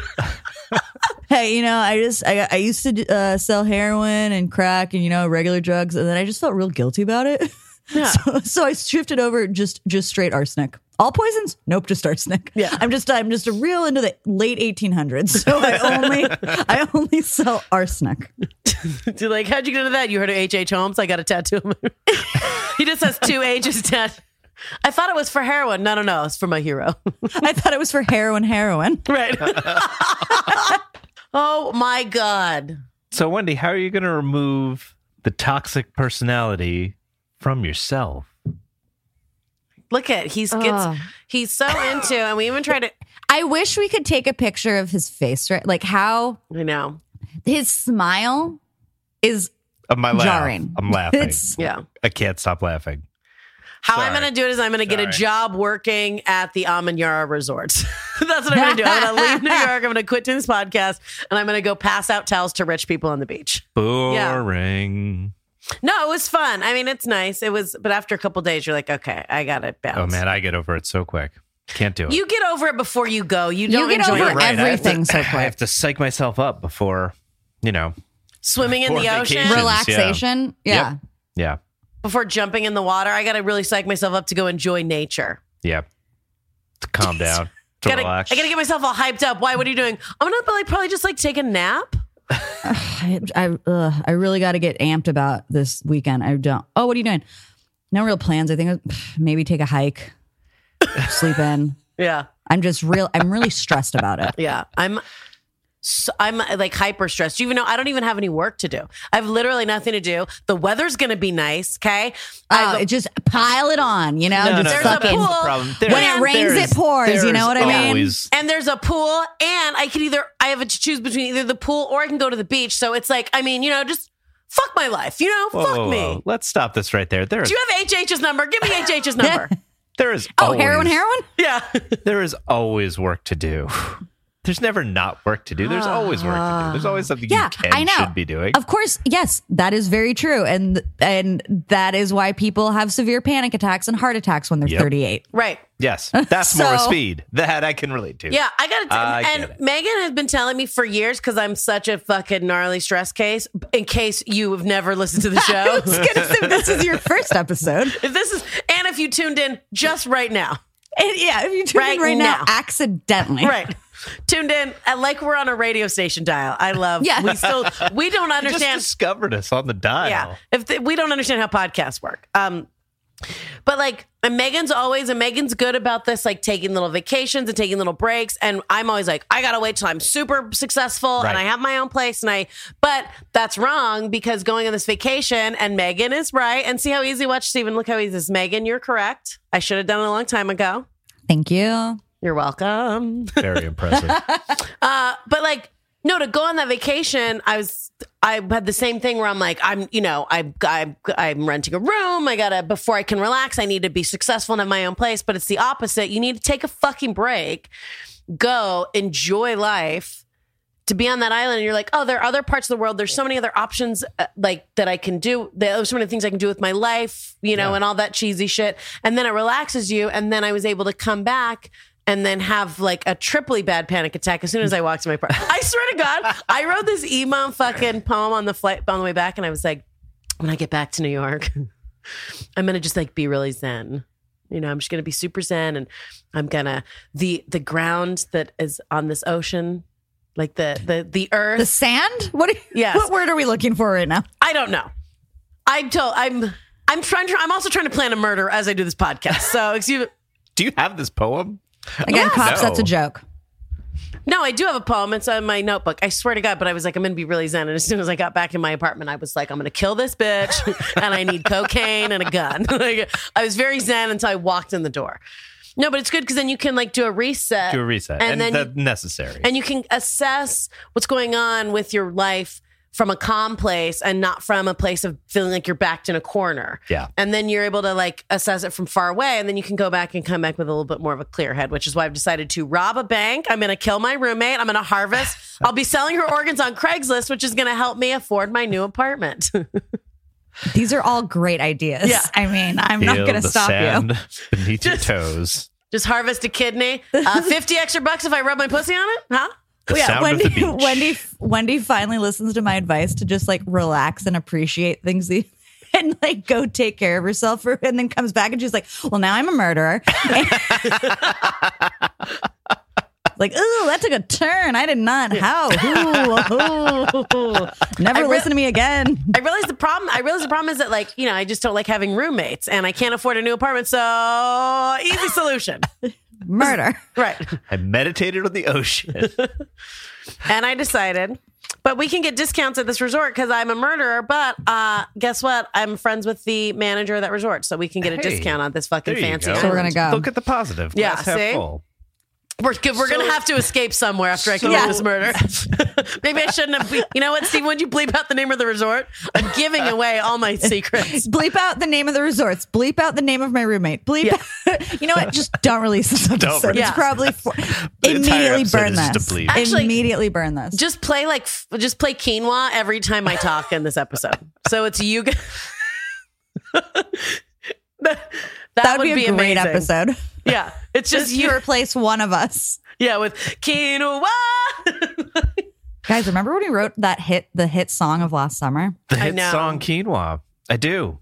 S3: Hey, you know, I just I, I used to uh, sell heroin and crack and you know regular drugs, and then I just felt real guilty about it.
S2: Yeah.
S3: So, so I shifted over just just straight arsenic. All poisons? Nope, just arsenic.
S2: Yeah.
S3: I'm just I'm just a real into the late eighteen hundreds. So I only I only sell arsenic.
S2: You're like, how'd you get into that? You heard of H H. Holmes? I got a tattoo. He just has two H's tat- I thought it was for heroin. No, no, no. It's for my hero.
S3: I thought it was for heroin, heroin.
S2: Right. Oh, my God.
S4: So, Wendy, how are you going to remove the toxic personality from yourself?
S2: Look at he's gets
S3: Ugh.
S2: he's so into, and we even tried to.
S3: I wish we could take a picture of his face, right? Like how
S2: I know.
S3: his smile is
S4: Of my laugh.
S3: jarring.
S4: I'm laughing.
S3: It's-
S2: Yeah.
S4: I can't stop laughing.
S2: How
S4: Sorry.
S2: I'm going to do it is I'm going to get a
S4: Sorry.
S2: job working at the Amanyara resorts. That's what I'm going to do. I'm going to leave New York. I'm going to quit doing this podcast, and I'm going to go pass out towels to rich people on the beach.
S4: Boring.
S2: No, it was fun. I mean, it's nice. It was, but after a couple days, you're like, okay, I got to bounce.
S4: Oh, man, I get over it so quick. Can't do it.
S2: You get over it before you go. You
S3: You
S2: don't
S3: get
S2: enjoy
S3: over
S2: it.
S3: Right.
S4: I have
S3: everything
S4: to-
S3: so
S4: I
S3: quick.
S4: have to psych myself up before, you know,
S2: Swimming in
S4: Before
S2: the ocean,
S4: vacation.
S3: relaxation. Yeah.
S4: Yep. yeah,
S2: before jumping in the water. I got to really psych myself up to go enjoy nature.
S4: yeah. To calm down, to
S2: Gotta,
S4: relax.
S2: I got to get myself all hyped up. Why? What are you doing? I'm going to like, probably just like take a nap.
S3: I I, uh, I really got to get amped about this weekend. I don't. Oh, what are you doing? No real plans. I think pff, maybe take a hike, sleep in.
S2: Yeah.
S3: I'm just real. I'm really stressed about it.
S2: Yeah, I'm. So, I'm like hyper stressed. You even know I don't even have any work to do. I have literally nothing to do. The weather's gonna be nice. Okay.
S3: Oh,
S2: I've-
S3: it just pile it on. You know,
S4: No,
S3: just
S4: no,
S2: There's
S4: no,
S2: a
S3: fucking.
S2: pool.
S4: that's the problem.
S3: When
S4: There-
S3: it rains,
S4: there's-
S3: it pours. You
S4: there's
S3: know what I mean?
S4: always-
S2: and there's a pool, and I can either I have to choose between either the pool or I can go to the beach. So it's like, I mean, you know, just fuck my life. You know,
S4: Whoa,
S2: fuck
S4: whoa,
S2: me.
S4: whoa. Let's stop this right there. There is,
S2: Do you have H H's number? Give me H H's number.
S4: there is
S3: Oh,
S4: always,
S3: heroin, heroin.
S2: Yeah.
S4: There is always work to do. There's never not work to do. There's always work to do. There's always something
S3: Yeah,
S4: you can
S3: I know.
S4: should be doing.
S3: Of course, yes, that is very true, and and that is why people have severe panic attacks and heart attacks when they're
S4: Yep.
S3: thirty-eight.
S2: Right.
S4: Yes, that's more
S3: So-
S4: speed. That I can relate to.
S2: Yeah, I got to.
S4: I
S2: And
S4: get it.
S2: Megan has been telling me for years because I'm such a fucking gnarly stress case. In case you have never listened to the
S3: I
S2: show,
S3: was gonna say this is your first episode.
S2: if this is, and if you tuned in just right now,
S3: And yeah, if you tune
S2: Right
S3: in right now,
S2: now.
S3: accidentally,
S2: right, tuned in, and like we're on a radio station dial. I love.
S3: Yeah.
S2: we still we don't
S4: You just
S2: understand.
S4: discovered us on the dial.
S2: Yeah, if the, we don't understand how podcasts work. Um, but like, and Megan's always, and Megan's good about this, like taking little vacations and taking little breaks. And I'm always like, I gotta wait till I'm super successful
S4: Right.
S2: and I have my own place. And I, but that's wrong because going on this vacation, and Megan is right. And see how easy. Watch Steven. Look how easy this is. Megan, you're correct. I should have done it a long time ago.
S3: Thank you.
S2: You're welcome.
S4: Very impressive.
S2: Uh, but like, no, to go on that vacation, I was, I had the same thing where I'm like, I'm, you know, I, I, I'm renting a room. I gotta, before I can relax, I need to be successful and have my own place. But it's the opposite. You need to take a fucking break, go enjoy life. To be on that island, and you're like, oh, there are other parts of the world. There's so many other options, uh, like that I can do. There's so many things I can do with my life, you know,
S4: Yeah.
S2: and all that cheesy shit. And then it relaxes you. And then I was able to come back and then have like a triply bad panic attack as soon as I walked to my apartment. I swear to God, I wrote this emo fucking poem on the flight on the way back, and I was like, when I get back to New York, I'm gonna just like be really zen. You know, I'm just gonna be super zen, and I'm gonna the the ground that is on this ocean. Like the the the earth.
S3: The sand? What? Are,
S2: Yes.
S3: What word are we looking for right now?
S2: I don't know. I'm told I'm I'm trying to I'm also trying to plan a murder as I do this podcast. So excuse me.
S4: Do you have this poem?
S3: Again,
S4: Oh,
S3: cops.
S4: no.
S3: That's a joke.
S2: No, I do have a poem. It's on my notebook. I swear to God, but I was like, I'm gonna be really zen. And as soon as I got back in my apartment, I was like, I'm gonna kill this bitch, and I need cocaine and a gun. Like, I was very zen until I walked in the door. No, but it's good because then you can like do a reset.
S4: Do a reset.
S2: And
S4: And,
S2: then
S4: that's necessary.
S2: and you can assess what's going on with your life from a calm place and not from a place of feeling like you're backed in a corner.
S4: Yeah.
S2: And then you're able to like assess it from far away, and then you can go back and come back with a little bit more of a clear head, which is why I've decided to rob a bank. I'm going to kill my roommate. I'm going to harvest. I'll be selling her organs on Craigslist, which is going to help me afford my new apartment.
S3: These are all great ideas.
S2: Yeah.
S3: I mean, I'm not
S4: Feel
S3: going to
S4: the
S3: stop you.
S4: sand beneath
S2: Just-
S4: your toes.
S2: Just harvest a kidney. Uh, fifty extra bucks if I rub my pussy on it? Huh?
S4: The
S3: Yeah,
S4: sound
S3: Wendy,
S4: of the beach.
S3: Wendy, Wendy finally listens to my advice to just like relax and appreciate things the- and like go take care of herself, for, and then comes back and she's like, "Well, now I'm a murderer." Like, ooh, that took a turn. I did not. How? Ooh, ooh. Never
S2: I re-
S3: listen to me again.
S2: I realize the problem. I realize the problem is that, like, you know, I just don't like having roommates, and I can't afford a new apartment. So easy solution,
S3: Murder.
S2: right?
S4: I meditated on the ocean.
S2: And I decided, but we can get discounts at this resort because I'm a murderer. But uh, guess what? I'm friends with the manager of that resort, so we can get a
S4: Hey,
S2: discount on this fucking
S4: there you
S2: fancy.
S4: go.
S3: So we're
S2: island.
S3: gonna go.
S4: Look at the positive.
S2: Yeah,
S4: Glass half
S2: see?
S4: full.
S2: We're, we're gonna have to escape somewhere after I commit
S3: So-
S2: this murder. Maybe I shouldn't have. You know what, Steve? Would you bleep out the name of the resort? I'm giving away all my secrets.
S3: Bleep out the name of the resorts. Bleep out the name of my roommate. Bleep.
S2: Yeah.
S3: You know what? Just don't release this episode.
S4: release
S3: It's
S2: it.
S3: probably for,
S4: The entire
S3: immediately
S4: episode
S3: burn
S4: is just
S3: this.
S4: a bleep.
S2: Actually-
S3: immediately burn this.
S2: Just play like, f- just play quinoa every time I talk in this episode. So it's you. Guys. that that,
S3: that would be a great
S2: amazing.
S3: episode.
S2: Yeah, it's just
S3: Just you
S2: you.
S3: replace one of us.
S2: Yeah, with quinoa.
S3: Guys, remember when we wrote that hit, the hit song of last summer?
S4: The
S2: I
S4: hit
S2: know.
S4: song Quinoa. I do.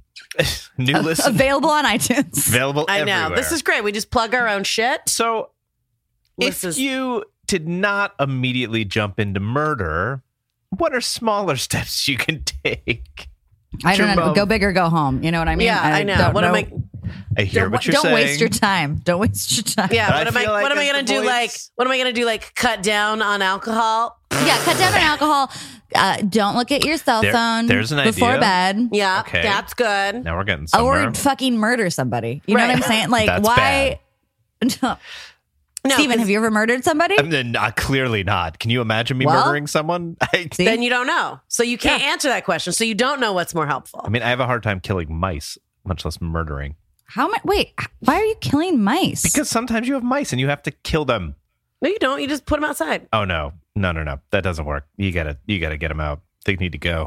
S4: New listen.
S3: Available on iTunes.
S4: Available
S2: I know.
S4: everywhere.
S2: This is great. We just plug our own shit.
S4: So
S2: This
S4: if
S2: is-
S4: you did not immediately jump into murder, what are smaller steps you can take?
S3: I don't know.
S4: Jerome.
S3: Go big or go home. You know what I mean?
S2: Yeah, I know.
S3: don't
S2: What am I?
S4: I hear
S3: Don't,
S4: what you're
S3: don't
S4: saying.
S3: waste your time. Don't waste your time.
S2: Yeah.
S4: But I
S2: What am I?
S4: feel like
S2: What am I
S4: as
S2: gonna
S4: the
S2: do?
S4: voice-
S2: Like, what am I gonna do? Like, cut down on alcohol?
S3: Yeah, cut down on alcohol. Uh, don't look at your cell
S4: There-
S3: phone
S4: there's an
S3: before
S4: idea.
S3: bed.
S2: Yeah,
S4: Okay.
S2: that's good.
S4: Now we're getting somewhere.
S3: Or fucking murder somebody. You know
S2: Right.
S3: what I'm saying? Like,
S4: That's
S3: why? No.
S2: No,
S3: Steven,
S2: 'cause
S3: have you ever murdered somebody?
S4: I'm then not, clearly not. Can you imagine me
S3: Well,
S4: murdering someone? I,
S3: See?
S2: Then you don't know, so you can't answer that question. So you don't know what's more helpful.
S4: I mean, I have a hard time killing mice, much less murdering.
S3: How much? Wait, why are you killing mice?
S4: Because sometimes you have mice and you have to kill them.
S2: No, you don't. You just put them outside.
S4: Oh no, no, no, no! That doesn't work. You gotta, you gotta get them out. They need to go.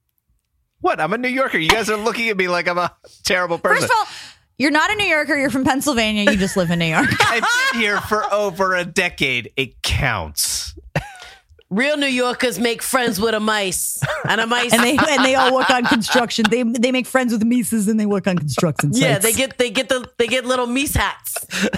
S4: What? I'm a New Yorker. You guys are looking at me like I'm a terrible person.
S3: First of all, you're not a New Yorker. You're from Pennsylvania. You just live in New York.
S4: I've been here for over a decade. It counts.
S2: Real New Yorkers make friends with a mice, and a mice.
S5: And they and they all work on construction. They they make friends with Mises and they work on construction sites.
S2: yeah, they get they get the they get little mice hats.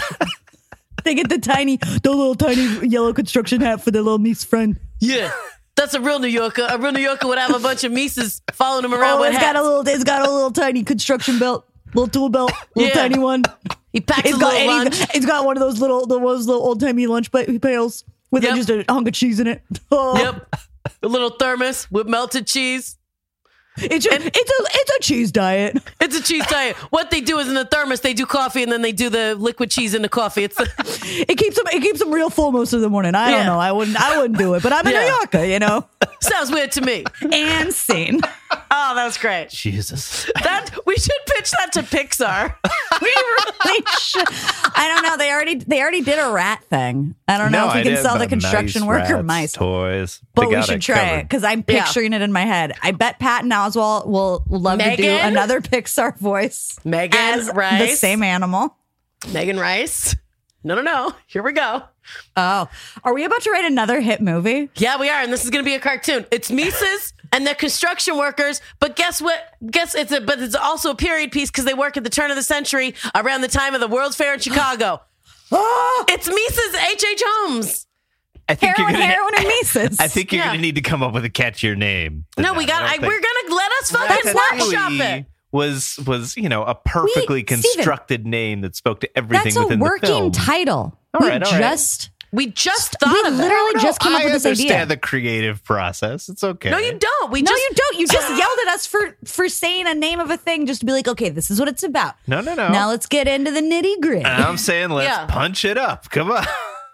S5: they get the tiny the little tiny yellow construction hat for their little Mies friend.
S2: Yeah, that's a real New Yorker. A real New Yorker would have a bunch of mices following him around
S5: Oh,
S2: with
S5: it's
S2: hats.
S5: got a little it's got a little tiny construction belt, little tool belt, little
S2: Yeah.
S5: tiny one.
S2: he packs
S5: It's
S2: a
S5: got
S2: little
S5: and
S2: lunch.
S5: he's got, it's got one of those little those little old timey lunch pa- pails with
S2: Yep.
S5: just a hunk of cheese in it. Oh,
S2: Yep, a little thermos with melted cheese.
S5: It's a, it's a it's a cheese diet.
S2: It's a cheese diet. What they do is in the thermos they do coffee and then they do the liquid cheese in the coffee. It's the,
S5: It keeps them it keeps them real full most of the morning. I
S2: Yeah.
S5: don't know. I wouldn't I wouldn't do it, but I'm a
S2: Yeah.
S5: New Yorker, you know.
S2: sounds weird to me.
S3: And scene.
S2: Oh, that was great.
S4: Jesus.
S2: That we should pitch that to Pixar.
S3: We really should. I don't know. They already they already did a rat thing. I don't know
S4: No
S3: if we can
S4: idea
S3: sell the
S4: about
S3: construction
S4: mice,
S3: worker
S4: rats,
S3: mice.
S4: toys.
S3: But
S4: They
S3: we
S4: got
S3: should
S4: it
S3: try it
S4: covered.
S3: because I'm
S2: Yeah.
S3: picturing it in my head. I bet Patton Oswalt will love to do
S2: Megan?
S3: another Pixar voice
S2: Megan
S3: as the
S2: Rice.
S3: same animal.
S2: Megan Rice. No, no, no. Here we go.
S3: Oh, are we about to write another hit movie?
S2: Yeah, we are, and this is going to be a cartoon. It's Mises and they're construction workers, but guess what? Guess it's a, but it's also a period piece because they work at the turn of the century around the time of the World's Fair in Chicago.
S5: Oh,
S2: It's Mises H H. Holmes.
S4: I think
S3: Heroin,
S4: you're gonna,
S3: heroin, and Mises.
S4: I think you're
S2: Yeah.
S4: going to need to come up with a catchier name. than
S2: No, we
S4: that.
S2: got.
S4: I
S2: I,
S4: don't think-
S2: we're gonna let us fucking workshop
S4: Ratatouille
S2: it.
S4: Was was you know a perfectly
S3: Steven,
S4: constructed name that spoke to everything
S3: That's a
S4: within
S3: working
S4: the film.
S3: title.
S4: All
S3: we
S4: right, all right.
S3: just
S2: We just thought
S3: we
S2: of
S3: literally
S2: it.
S4: No,
S3: just came up
S4: I
S3: with this
S4: understand
S3: idea.
S4: the creative process. It's okay.
S2: No, you don't. We
S3: No,
S2: just
S3: you don't. You just yelled at us for for saying a name of a thing just to be like, okay, this is what it's about.
S4: No, no, no.
S3: Now let's get into the nitty gritty.
S4: And I'm saying let's
S2: Yeah.
S4: punch it up. Come on.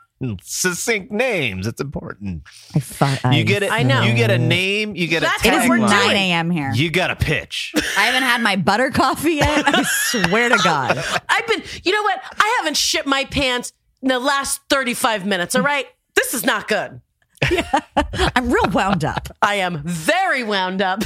S4: Succinct names. It's important.
S3: I thought
S4: You get it.
S2: I know.
S4: You get a name. You get
S2: That's
S4: a
S3: It is
S2: what we're
S4: tagline.
S2: doing.
S3: nine a.m. here.
S4: You got a pitch.
S3: I haven't had my butter coffee yet. I swear to God.
S2: I've been. You know what? I haven't shit my pants in the last thirty-five minutes. All right, this is not good.
S3: I'm real wound up.
S2: I am very wound up.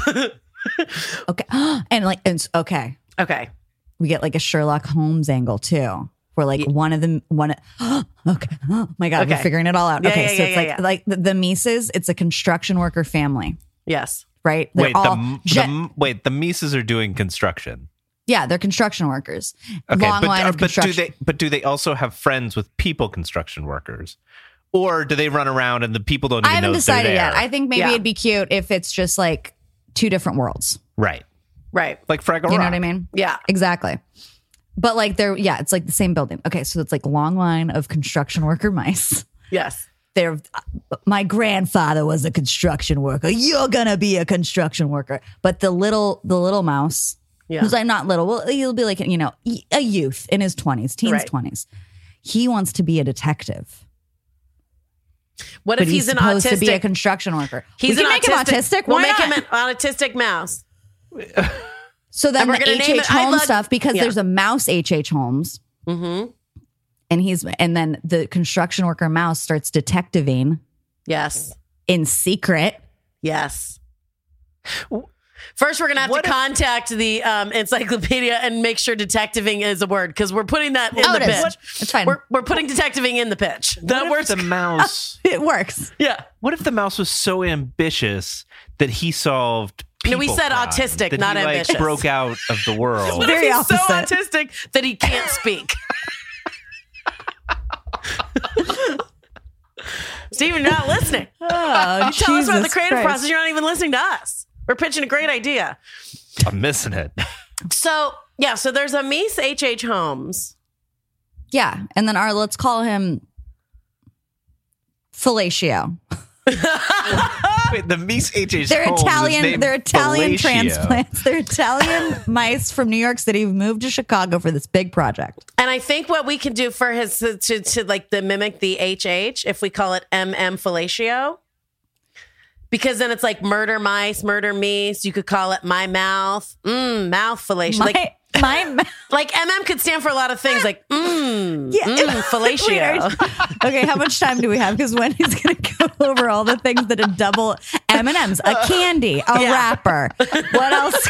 S3: Okay. And like, it's okay.
S2: okay.
S3: We get like a Sherlock Holmes angle too. Where like one of them, one, okay. Oh my God,
S2: Okay.
S3: we're figuring it all out.
S2: Yeah,
S3: okay.
S2: yeah,
S3: so
S2: yeah,
S3: it's
S2: yeah,
S3: like,
S2: yeah.
S3: like the, the Mises, it's a construction worker family,
S2: Yes.
S3: right? They're
S4: Wait,
S3: all
S4: the,
S3: jet-
S4: the wait, the Mises are doing construction.
S3: Yeah, they're construction workers.
S4: Okay,
S3: Long
S4: but,
S3: line
S4: uh,
S3: of
S4: but do
S3: construction.
S4: they but do they also have friends with people construction workers? Or do they run around and the people don't even
S3: I haven't
S4: know
S3: decided
S4: they're
S3: yet.
S4: there?
S3: I think maybe
S2: Yeah.
S3: it'd be cute if it's just like two different worlds.
S4: Right.
S2: Right.
S4: Like Fraggle
S3: You know
S4: Rock.
S3: what I mean?
S2: Yeah.
S3: Exactly. But like they're, yeah, it's like the same building. Okay, so it's like long line of construction worker mice.
S2: Yes.
S3: They're, my grandfather was a construction worker. You're gonna be a construction worker. But the little, the little mouse,
S2: Yeah.
S3: who's like not little, well, he'll be like, you know, a youth in his twenties, teens,
S2: Right.
S3: twenties. He wants to be a detective.
S2: What
S3: But
S2: if
S3: he's,
S2: he's, an
S3: supposed
S2: autistic?
S3: to be a construction worker.
S2: he's
S3: we can
S2: an
S3: make
S2: autistic.
S3: him autistic.
S2: We'll
S3: Why
S2: make
S3: not?
S2: him an autistic mouse.
S3: So then
S2: And we're
S3: the
S2: gonna
S3: H
S2: name
S3: H
S2: it- I
S3: Holmes
S2: love-
S3: stuff, because
S2: yeah.
S3: there's a mouse H H Holmes,
S2: Mm-hmm.
S3: and he's and then the construction worker mouse starts detectiving
S2: Yes.
S3: in secret.
S2: Yes. First, we're gonna have
S4: What
S2: to
S4: if-
S2: contact the um, encyclopedia and make sure detectiving is a word because we're putting that in
S3: Oh,
S2: the
S3: it is.
S2: pitch.
S3: It's fine.
S2: We're we're putting detectiving in the pitch. That
S4: What if
S2: works.
S4: the mouse
S3: It works.
S2: Yeah.
S4: What if the mouse was so ambitious that he solved
S2: No, we
S4: people
S2: said
S4: crime,
S2: autistic,
S4: that
S2: not
S4: he, like,
S2: ambitious.
S4: broke out of the world?
S2: What
S3: Very
S2: if he's so
S3: opposite.
S2: autistic that he can't speak? Steven, you're not listening.
S3: Oh,
S2: You tell us about the
S3: Jesus
S2: creative
S3: Christ.
S2: process. You're not even listening to us. We're pitching a great idea.
S4: I'm missing it.
S2: So, yeah, so there's a Mies H H. Holmes.
S3: Yeah, and then our let's call him Fellatio.
S4: Wait, the Mies H H.
S3: They're
S4: Holmes is
S3: Italian.
S4: named
S3: They're Italian
S4: Fellatio.
S3: transplants. They're Italian mice from New York City who moved to Chicago for this big project.
S2: And I think what we can do for his to, to, to like the mimic the H H, if we call it M M Fellatio, because then it's like murder mice, murder meese. You could call it my mouth, mm, mouth fellatio.
S3: My,
S2: like
S3: my
S2: like M M could stand for a lot of things, like mm,
S3: Yeah.
S2: mm, fellatio.
S3: Okay, how much time do we have? Because Wendy's going to go over all the things that a double M and M's, a candy, a
S2: Yeah.
S3: wrapper. What else?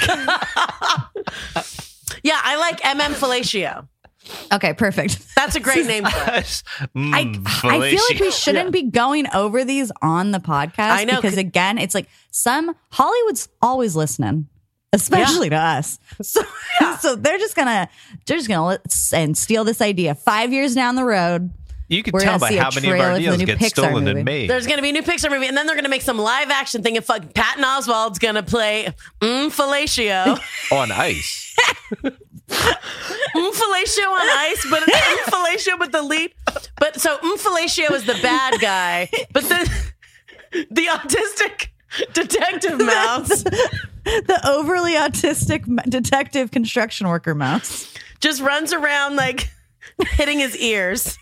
S2: Yeah, I like M M Fellatio.
S3: Okay, perfect.
S2: That's a great name for it.
S4: Mm,
S3: I, I feel like we
S4: Fellatio.
S3: shouldn't be going over these on the podcast.
S2: I know,
S3: because
S2: 'cause-
S3: again, it's like some Hollywood's always listening, especially to us. So, so they're just gonna they're just gonna let and steal this idea. Five years down the road,
S4: You can
S3: we're
S4: tell
S3: gonna
S4: by
S3: see a
S4: how many of our
S3: trailer for the
S4: deals
S3: new
S4: get
S3: Pixar
S4: stolen
S3: movie.
S4: and made.
S2: There's going to be a new Pixar movie, and then they're going to make some live action thing. If fucking Patton Oswald's going to play mm, Fellatio.
S4: On ice.
S2: Mm, Fellatio on ice, but it's mm, Fellatio with the lead. But so mm, Fellatio is the bad guy, but then the autistic detective mouse
S3: the overly autistic m- detective construction worker mouse.
S2: just runs around like hitting his ears.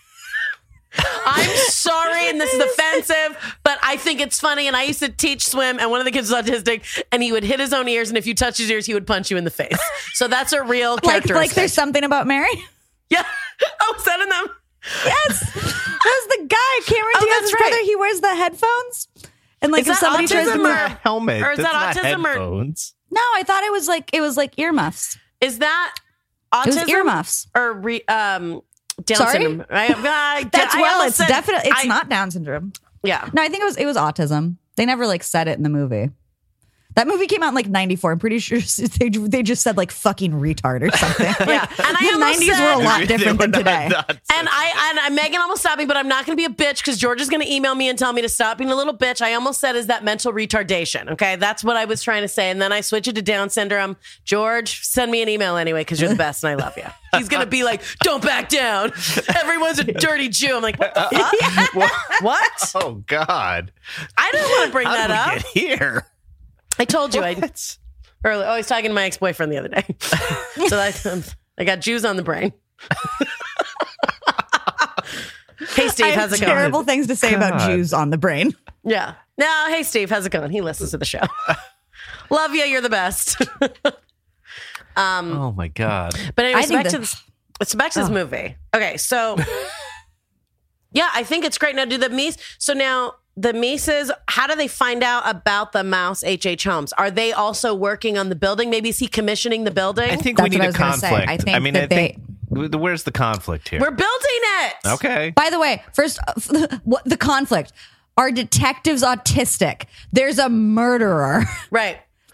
S2: I'm sorry, and this is offensive, but I think it's funny. And I used to teach swim, and one of the kids was autistic, and he would hit his own ears, and if you touch his ears, he would punch you in the face. So that's a real
S3: Like,
S2: characteristic.
S3: like there's something about Mary.
S2: yeah. Oh, is that in them?
S3: Yes, that's the guy Cameron
S2: Oh,
S3: Diaz's
S2: that's right.
S3: brother. He wears the headphones, and like
S2: Is
S3: if
S2: that
S3: somebody tries to
S2: autism
S3: move.
S2: or-
S4: Helmet.
S2: Or is
S4: That's
S2: that
S4: not
S2: autism or-
S4: headphones.
S3: No, I thought it was like it was like earmuffs.
S2: Is that
S3: It
S2: autism?
S3: was earmuffs.
S2: Or re, um, Down
S3: Sorry?
S2: syndrome. I, I,
S3: That's
S2: I
S3: well,
S2: almost
S3: it's
S2: said-
S3: definitely it's
S2: I-
S3: not Down syndrome.
S2: Yeah.
S3: No, I think it was it was autism. They never like said it in the movie. That movie came out in like ninety-four. I'm pretty sure they they just said like fucking retard or something.
S2: Yeah. And I
S3: the
S2: almost
S3: nineties
S2: said-
S3: were a lot
S4: They
S3: different
S4: were
S3: than
S4: not
S3: today.
S4: nuts.
S2: And I, and I, Megan almost stopped me, but I'm not going to be a bitch because George is going to email me and tell me to stop being a little bitch. I almost said, is that mental retardation? Okay. That's what I was trying to say. And then I switch it to Down syndrome. George, send me an email anyway because you're the best and I love you. He's going to be like, don't back down. Everyone's a dirty Jew. I'm like, what the fuck? What?
S4: Oh, God.
S2: I didn't want to bring
S4: How
S2: that
S4: did we
S2: up.
S4: get here?
S2: I told you I
S4: What?
S2: earlier. Oh, I was talking to my ex-boyfriend the other day. So I, I got Jews on the brain. Hey, Steve,
S3: I
S2: how's
S3: have
S2: it going?
S3: terrible things to say about
S4: God.
S3: Jews on the brain.
S2: Yeah. No, hey, Steve, how's it going? He listens to the show. Love you. You're the best. um,
S4: Oh, my God.
S2: but anyway,
S3: I
S2: so
S3: think
S2: back to
S3: that-
S2: this. It's back to this movie. Okay, so yeah, I think it's great. Now, do the Mies? So now the Mises, how do they find out about the mouse H H. Holmes? Are they also working on the building? Maybe is he commissioning the building?
S4: I think
S3: That's
S4: we need
S3: what I
S4: a
S3: was gonna say.
S4: conflict.
S3: I think
S4: mean,
S3: that
S4: I think. Where's the conflict here?
S2: we're building it.
S4: okay.
S3: By the way, first, uh, what the conflict? Are detectives autistic? There's a murderer.
S2: Right.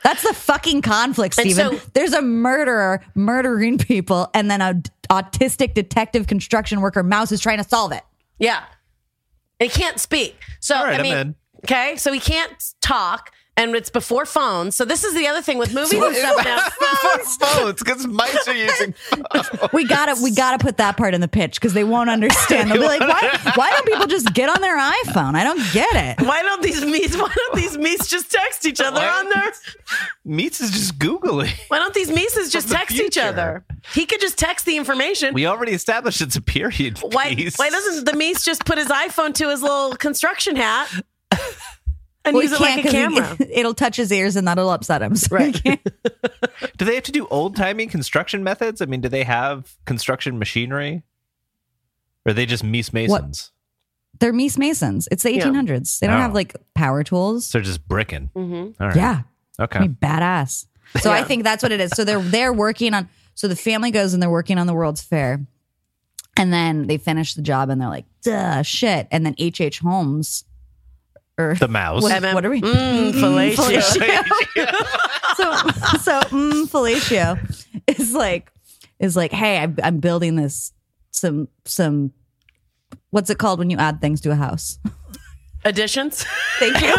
S3: That's the fucking conflict,
S2: And
S3: Steven.
S2: so-
S3: There's a murderer murdering people, and then a d- autistic detective construction worker mouse is trying to solve it.
S2: Yeah. And he can't speak. So,
S4: All right,
S2: I
S4: I'm
S2: mean,
S4: in.
S2: okay, so he can't talk, and it's before phones. So this is the other thing with movies and stuff now.
S4: phones, because mice are using phones.
S3: We gotta, we gotta put that part in the pitch because they won't understand. They'll be like, why, why don't people just get on their iPhone? I don't get it.
S2: Why don't these meats? Why don't these meats just text each other
S4: Why-
S2: on there?
S4: Meats is just Googling.
S2: Why don't these Mises just
S4: the
S2: text each
S4: future.
S2: other? He could just text the information.
S4: We already established it's a period
S2: why?
S4: piece.
S2: Why doesn't the Mies just put his iPhone to his little construction hat and
S3: Well,
S2: use
S3: he
S2: it like a
S3: can't 'cause
S2: camera?
S3: he- it'll touch his ears and that'll upset him. So he
S2: Right.
S3: can't-
S4: Do they have to do old timey construction methods? I mean, do they have construction machinery? Or are they just Mies Masons?
S3: They're Mies Masons. It's the
S2: Yeah.
S3: eighteen hundreds. They don't
S4: Oh.
S3: have like power tools.
S4: So they're just bricking.
S2: Mm-hmm.
S4: All right.
S3: Yeah.
S4: Okay.
S3: I mean, badass. So I
S2: Yeah.
S3: think that's what it is. So they're they're working on. So the family goes and they're working on the World's Fair, and then they finish the job and they're like, "Duh, shit." And then H H. Holmes, or
S4: The mouse.
S3: what,
S2: And then-
S3: what are we?
S2: Mm, fellatio.
S3: so so mm, Fellatio is like is like, hey, I'm, I'm building this some some. What's it called when you add things to a house?
S2: Additions.
S3: Thank you.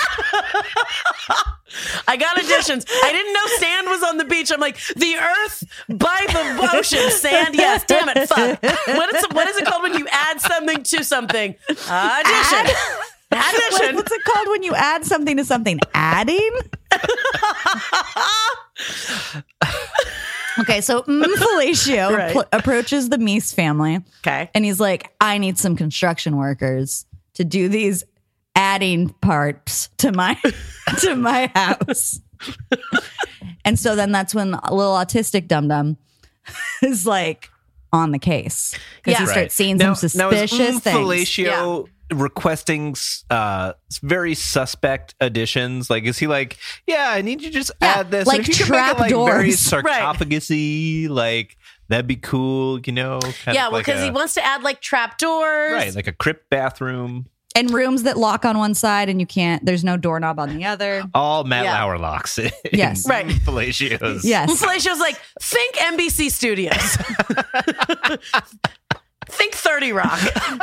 S2: I got additions. I didn't know sand was on the beach. I'm like, the earth by the ocean. Sand, yes. Damn it. Fuck. What is it, what is it called when you add something to something? Addition.
S3: What-
S2: Addition.
S3: what's it called when you add something to something? Adding? Okay, so mm, Fellatio
S2: Right.
S3: pl- approaches the Mies family
S2: Okay.
S3: and he's like, I need some construction workers to do these adding parts to my to my house. And so then that's when a little autistic dum dum is like on the case because he
S2: Yeah.
S3: starts seeing
S4: now,
S3: some
S4: now is
S3: suspicious
S4: Mm
S3: things.
S4: Fellatio requesting uh, very suspect additions? Like, is he like, yeah, I need you to just
S3: Yeah,
S4: add this.
S3: like
S4: and if you can make it like
S3: trapdoors.
S4: very
S2: Right.
S4: sarcophagus-y, like that'd be cool, you know? Kind
S2: Yeah,
S4: of
S2: well,
S4: like
S2: because
S4: a-
S2: he wants to add like trapdoors.
S4: right, like a crypt bathroom.
S3: And rooms that lock on one side and you can't, there's no doorknob on the other.
S4: All Matt
S2: Yeah.
S4: Lauer locks. In
S3: Yes.
S2: Right.
S4: Fellatio's.
S3: Yes.
S2: Fellacio's like, think N B C Studios. Think thirty Rock.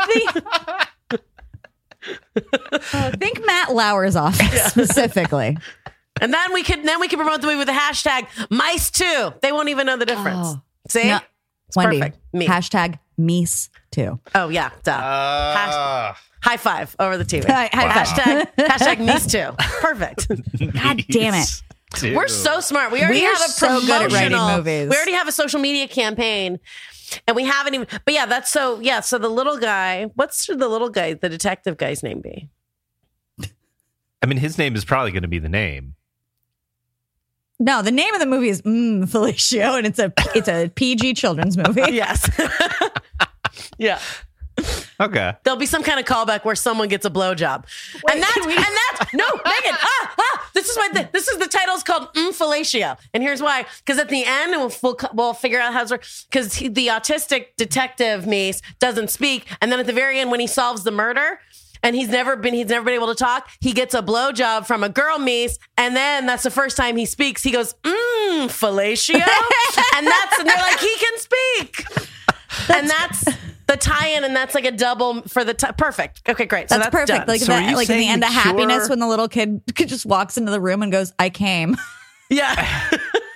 S3: Think Matt Lauer's office specifically.
S2: And then we could then we could promote the movie with the hashtag Mice Too. They won't even know the difference.
S3: Oh.
S2: See?
S3: No.
S2: It's
S3: Wendy,
S2: perfect. Me.
S3: hashtag Mies too.
S2: oh yeah, duh.
S4: Ah.
S2: High five over the T V.
S3: Hi- high five.
S2: hashtag hashtag Mice Too. Perfect.
S3: God damn it.
S4: Dude.
S2: We're so smart. We already
S3: We are
S2: have a
S3: so good at writing
S2: promotional-
S3: movies.
S2: We already have a social media campaign. And we haven't even but yeah, that's so yeah, so the little guy, what's the little guy, the detective guy's name be?
S4: I mean, his name is probably going to be the name.
S3: No, the name of the movie is mm, Fellatio, and it's a it's a P G children's movie.
S2: Yes. yeah.
S4: Okay.
S2: There'll be some kind of callback where someone gets a blowjob, and that's and that's no, Megan. Ah, ah. This is my th- this is the title is called mm, Fellatio, and here's why. Because at the end, we'll we'll, we'll figure out how to because the autistic detective Mies doesn't speak, and then at the very end when he solves the murder. And he's never been he's never been able to talk. He gets a blowjob from a girl Mies, and then that's the first time he speaks. He goes, mmm, fellatio. and that's and they're like, he can speak. and that's the tie-in, and that's like a double for the t- perfect. Okay, great. So
S3: That's,
S2: that's,
S3: perfect.
S2: done.
S3: Like
S4: So are
S3: that,
S4: you
S3: like in the
S4: saying
S3: end
S4: The
S3: of Happiness,
S4: Cure-
S3: when the little kid just walks into the room and goes, "I came."
S2: yeah.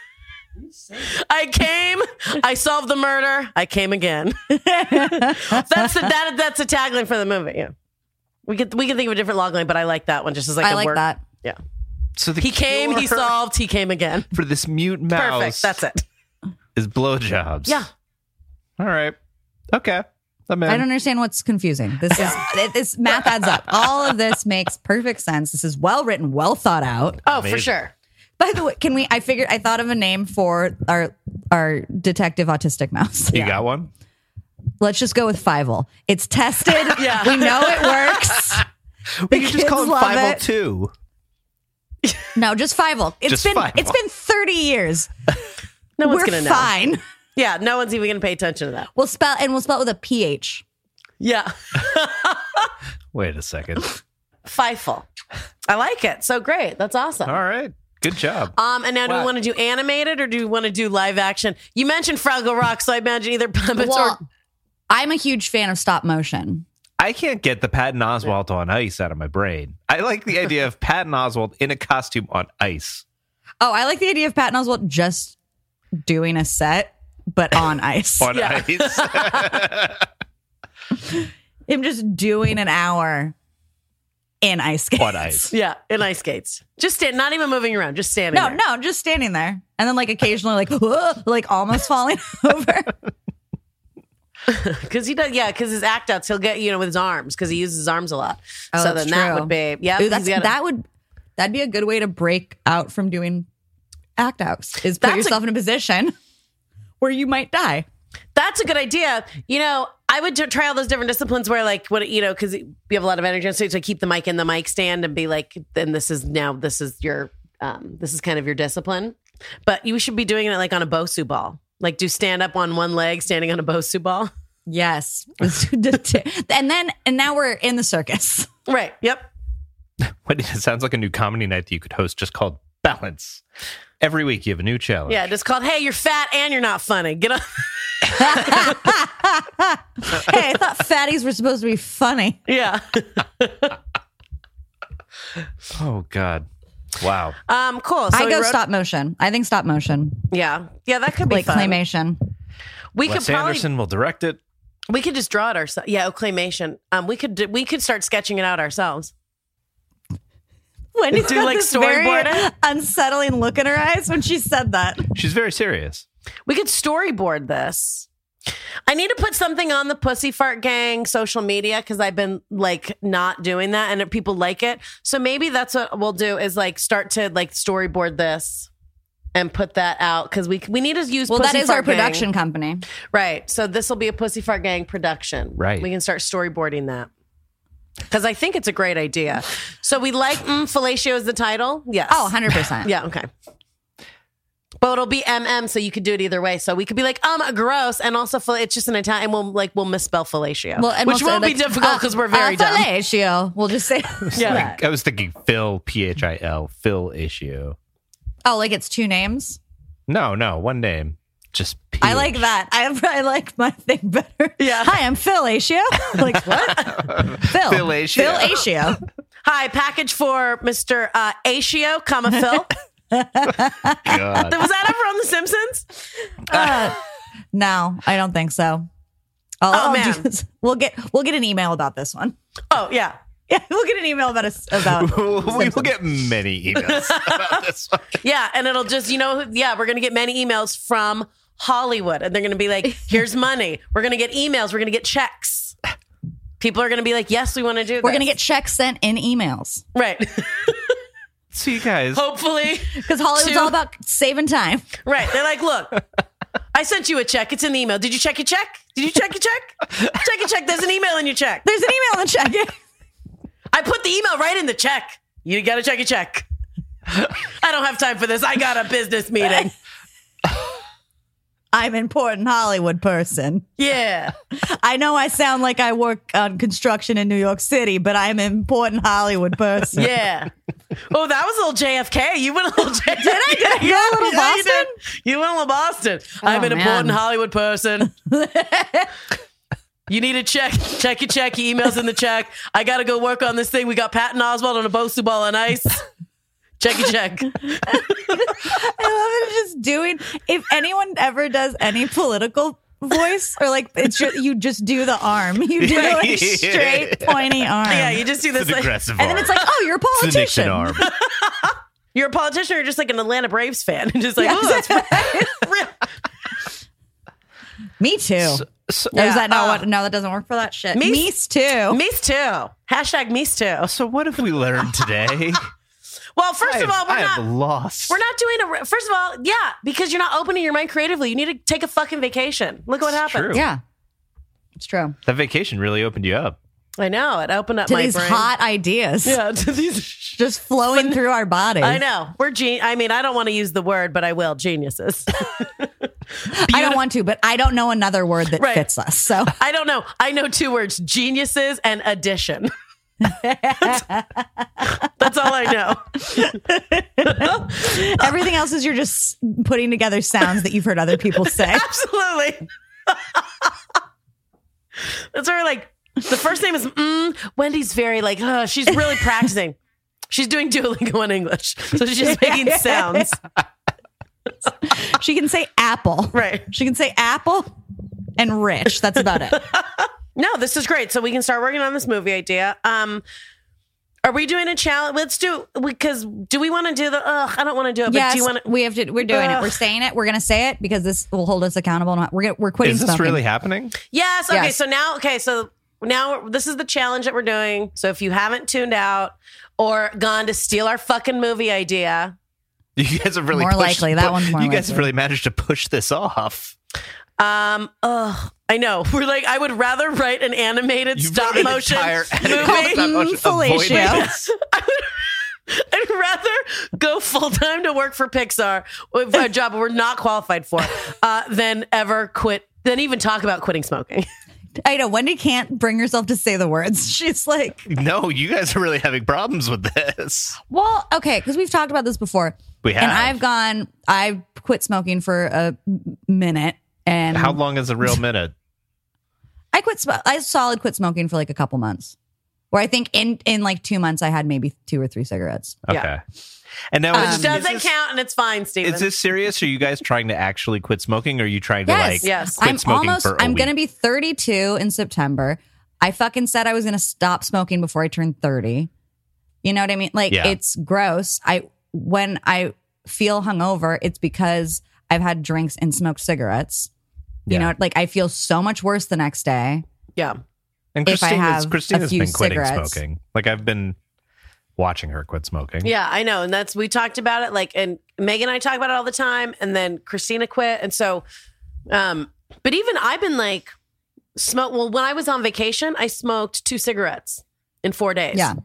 S2: I came. I solved the murder. I came again. that's the, that. That's a tagline for the movie. Yeah, we could we can think of a different logline, but I like that one just as like
S3: I
S2: a
S3: like
S2: word.
S3: that.
S2: Yeah,
S4: So the
S2: he came. He
S4: cure
S2: solved. He came again.
S4: for this mute mouse.
S2: Perfect. That's it.
S4: Is blowjobs.
S2: Yeah.
S4: All right. Okay. I'm in.
S3: I don't understand what's confusing. This is it- this math adds up. All of this makes perfect sense. This is well written, well thought out.
S2: Oh, for
S4: Amazing.
S2: sure.
S3: By the way, can we? I figured I thought of a name for our our detective autistic mouse.
S4: You got one?
S3: Let's just go with Fievel. It's tested.
S2: Yeah.
S3: We know it works.
S4: We could just call
S3: kids
S4: him
S3: love
S4: five oh
S3: it.
S4: two.
S3: No, just Fievel. It's
S4: Just
S3: been
S4: Fievel.
S3: it's been thirty years.
S2: No one's
S3: We're
S2: gonna know.
S3: fine.
S2: Yeah, no one's even gonna pay attention to that.
S3: We'll spell and we'll spell it with a P H.
S2: Yeah.
S4: Wait a second.
S2: Fifel. I like it. So great. That's awesome.
S4: All right. Good job.
S2: Um, and now, do we
S4: Wow.
S2: want to do animated or do we want to do live action? You mentioned Fraggle Rock, so I imagine either puppets
S3: Well,
S2: or.
S3: I'm a huge fan of stop motion.
S4: I can't get the Patton Oswalt on ice out of my brain. I like the idea of Patton Oswalt in a costume on ice.
S3: Oh, I like the idea of Patton Oswalt just doing a set, but on ice.
S4: On
S2: Yeah.
S4: ice.
S3: Him just doing an hour in ice skates.
S4: on ice.
S2: Yeah, in ice skates. Just stand, not even moving around, just standing
S3: No,
S2: there.
S3: no, just standing there. And then like occasionally like, whoa, like almost falling over.
S2: Because he does, yeah, because his act outs, he'll get, you know, with his arms, because he uses his arms a lot.
S3: Oh,
S2: so
S3: that's
S2: then that
S3: true.
S2: would be, yeah.
S3: Ooh, that's, that would, that'd be a good way to break out from doing act outs is put
S2: That's a-
S3: yourself in a position where you might die.
S2: That's a good idea. You know, I would t- try all those different disciplines where, like, what you know, because you have a lot of energy, so to keep the mic in the mic stand and be like, then this is now this is your, um, this is kind of your discipline. But you should be doing it like on a Bosu ball, like do stand up on one leg, standing on a Bosu ball.
S3: Yes. and then, and now we're in the circus.
S2: Right. Yep.
S4: What, it sounds like a new comedy night that you could host just called Balance. Every week you have a new challenge.
S2: Yeah. Just called, hey, you're fat and you're not funny. Get on.
S3: Hey, I thought fatties were supposed to be funny.
S2: Yeah.
S4: Oh, God. Wow.
S2: Um. Cool. So
S3: I
S2: we
S3: go
S2: wrote-
S3: stop motion. I think stop motion.
S2: Yeah. Yeah. That could be
S3: Like
S2: fun.
S3: claymation.
S2: We could
S4: Wes
S2: probably.
S4: Anderson will direct it.
S2: We could just draw it ourselves. Yeah. Oh, claymation. Um. We could. Do, we could start sketching it out ourselves.
S3: When you
S2: Do,
S3: had
S2: like,
S3: this very
S2: storyboard it?
S3: unsettling look in her eyes when she said that.
S4: She's very serious.
S2: We could storyboard this. I need to put something on the Pussy Fart Gang social media because I've been like not doing that and people like it. So maybe that's what we'll do is like start to like storyboard this and put that out because we we need to use.
S3: Well,
S2: Pussy
S3: that is
S2: Fart
S3: our
S2: Gang.
S3: production company.
S2: Right? So this will be a Pussy Fart Gang production.
S4: Right.
S2: We can start storyboarding that because I think it's a great idea. So we like mm, fellatio is the title. Yes.
S3: Oh, one hundred percent.
S2: Yeah, okay. But it'll be M M, so you could do it either way. So we could be like, um, gross, and also fill- it's just an Italian, and we'll like we'll misspell fellatio,
S3: Well, and
S2: which
S3: we'll say,
S2: won't be
S3: like,
S2: difficult because we're very
S3: uh,
S2: dumb.
S3: fellatio. We'll just say
S2: Yeah.
S3: that.
S4: I was thinking Phil, P H I L, Phil issue.
S3: Oh, like it's two names?
S4: No, no, one name. Just P H.
S3: I like that. I I like my thing better.
S2: Yeah.
S3: Hi, I'm Phil Atio. Like what? Phil.
S4: Phil Atio.
S3: Phil Atio.
S2: Hi, package for Mister Uh, Atio, comma Phil.
S4: God.
S2: Was that ever on The Simpsons?
S3: Uh, no, I don't think so. I'll,
S2: Oh,
S3: I'll
S2: man.
S3: just- we'll get we'll get an email about this one.
S2: Oh yeah.
S3: Yeah, we'll get an email about us about.
S4: we will get many emails about this one.
S2: Yeah, and it'll just, you know, yeah, we're going to get many emails from Hollywood, and they're going to be like, here's money. We're going to get emails. We're going to get checks. People are going to be like, yes, we want to do this.
S3: We're gonna get checks sent in emails
S2: Right.
S4: So you guys,
S2: Hopefully.
S3: because Hollywood's
S2: To-
S3: all about saving time.
S2: Right. They're like, look, I sent you a check. It's an email. Did you check your check? Did you check your check? Check your check. There's an email in your check.
S3: There's an email in the check.
S2: I put the email right in the check. You got to check your check. I don't have time for this. I got a business meeting.
S3: I'm an important Hollywood person.
S2: Yeah.
S3: I know I sound like I work on construction in New York City, but I'm an important Hollywood person.
S2: Yeah. Oh, that was a little J F K. You went a little J F K. Did
S3: I? Did I go a little
S2: You
S3: Boston?
S2: did. You went a little Boston. I'm an
S3: man.
S2: important Hollywood person. You need a check. Check your check. Your email's in the check. I got to go work on this thing. We got Patton Oswalt on a Bosu ball on ice. Check your check.
S3: I love it just doing, if anyone ever does any political voice or like, it's just, you just do the arm. You do the like, straight, pointy arm.
S2: Yeah, you just do this.
S4: it's an
S2: Like,
S4: aggressive
S3: and then it's like, oh, you're a
S4: it's the Nixon
S3: politician.
S4: arm.
S2: you're a politician or just like an Atlanta Braves fan. And just like,
S3: Yeah,
S2: oh, that's real.
S3: Me too.
S4: So,
S3: Or is that not
S2: uh,
S3: what? No, that doesn't work for that shit.
S2: Me-
S3: Meese too.
S2: Meese too. Hashtag Meese too.
S4: so what have we learned today?
S2: Well, first
S4: I
S2: of all,
S4: have-
S2: we're
S4: I
S2: not.
S4: have lost.
S2: We're not doing a. re- First of all, yeah, because you're not opening your mind creatively. You need to take a fucking vacation. Look what
S4: It's
S2: happened.
S4: true.
S3: Yeah, it's true.
S4: That vacation really opened you up.
S2: I know it opened up
S3: To
S2: my
S3: these
S2: brain.
S3: hot ideas,
S2: Yeah, to these.
S3: just flowing through our bodies.
S2: I know we're gen. I mean, I don't want to use the word, but I will. Geniuses.
S3: I don't want to, but I don't know another word that
S2: Right.
S3: fits us. So
S2: I don't know. I know two words: geniuses and addition. That's all I know.
S3: Everything else is you're just putting together sounds that you've heard other people say.
S2: Absolutely. That's where like the first name is mm, Wendy's very like uh, she's really practicing. She's doing Duolingo in English, so she's just making sounds.
S3: She can say apple.
S2: Right.
S3: She can say apple and rich. That's about it.
S2: No, this is great. So we can start working on this movie idea. Um, are we doing a challenge? Let's do because do we want to do the? Ugh, I don't want to do it. But
S3: Yes,
S2: do you want to?
S3: we have to. We're doing it.
S2: Ugh.
S3: We're saying it. We're gonna say it because this will hold us accountable. We're gonna, we're quitting.
S4: Is this
S3: smoking.
S4: really happening?
S2: Yes. Okay.
S3: Yes.
S2: So now, okay. So now this is the challenge that we're doing. So if you haven't tuned out or gone to steal our fucking movie idea,
S4: You guys have really
S3: More
S4: pushed,
S3: likely. That
S4: pu-
S3: one's more
S4: You guys
S3: likely.
S4: have really managed to push this off.
S2: um, ugh, I know. We're like, I would rather write an animated
S4: You
S2: stop
S4: wrote an
S2: motion
S4: entire
S2: movie.
S4: stop motion
S3: Fellatio.
S4: avoiding this.
S2: I'd rather go full time to work for Pixar, with a job we're not qualified for, uh, than ever quit, than even talk about quitting smoking.
S3: I know Wendy can't bring herself to say the words. She's like,
S4: No, you guys are really having problems with this.
S3: well, okay, because we've talked about this before.
S4: We have.
S3: And I've gone, I've quit smoking for a minute. And
S4: How long is a real minute?
S3: I quit, sm- I solid quit smoking for like a couple months. Where I think in, in like two months, I had maybe two or three cigarettes.
S4: Okay.
S2: Yeah.
S4: And now,
S3: Um,
S4: is,
S2: Which doesn't
S4: is this,
S2: count, and it's fine, Steven.
S4: Is this serious? Are you guys trying to actually quit smoking, or are you trying to
S3: Yes.
S4: like
S2: Yes.
S4: quit
S3: I'm
S4: smoking
S3: almost,
S4: for a
S3: I'm
S4: week?
S3: going to be thirty-two in September. I fucking said I was going to stop smoking before I turned thirty. You know what I mean? Like,
S4: Yeah.
S3: it's gross. I, when I feel hungover, it's because I've had drinks and smoked cigarettes. You
S4: Yeah.
S3: know, like I feel so much worse the next day.
S2: yeah.
S4: And
S3: if I
S4: Christina's,
S3: have a
S4: Christina's
S3: few
S4: been quitting
S3: cigarettes.
S4: smoking. Like I've been watching her quit smoking.
S2: Yeah, I know. And that's, we talked about it. Like, and Megan and I talk about it all the time. And then Christina quit. And so, um, but even I've been like, smoke. Well, when I was on vacation, I smoked two cigarettes in four days.
S3: Yeah.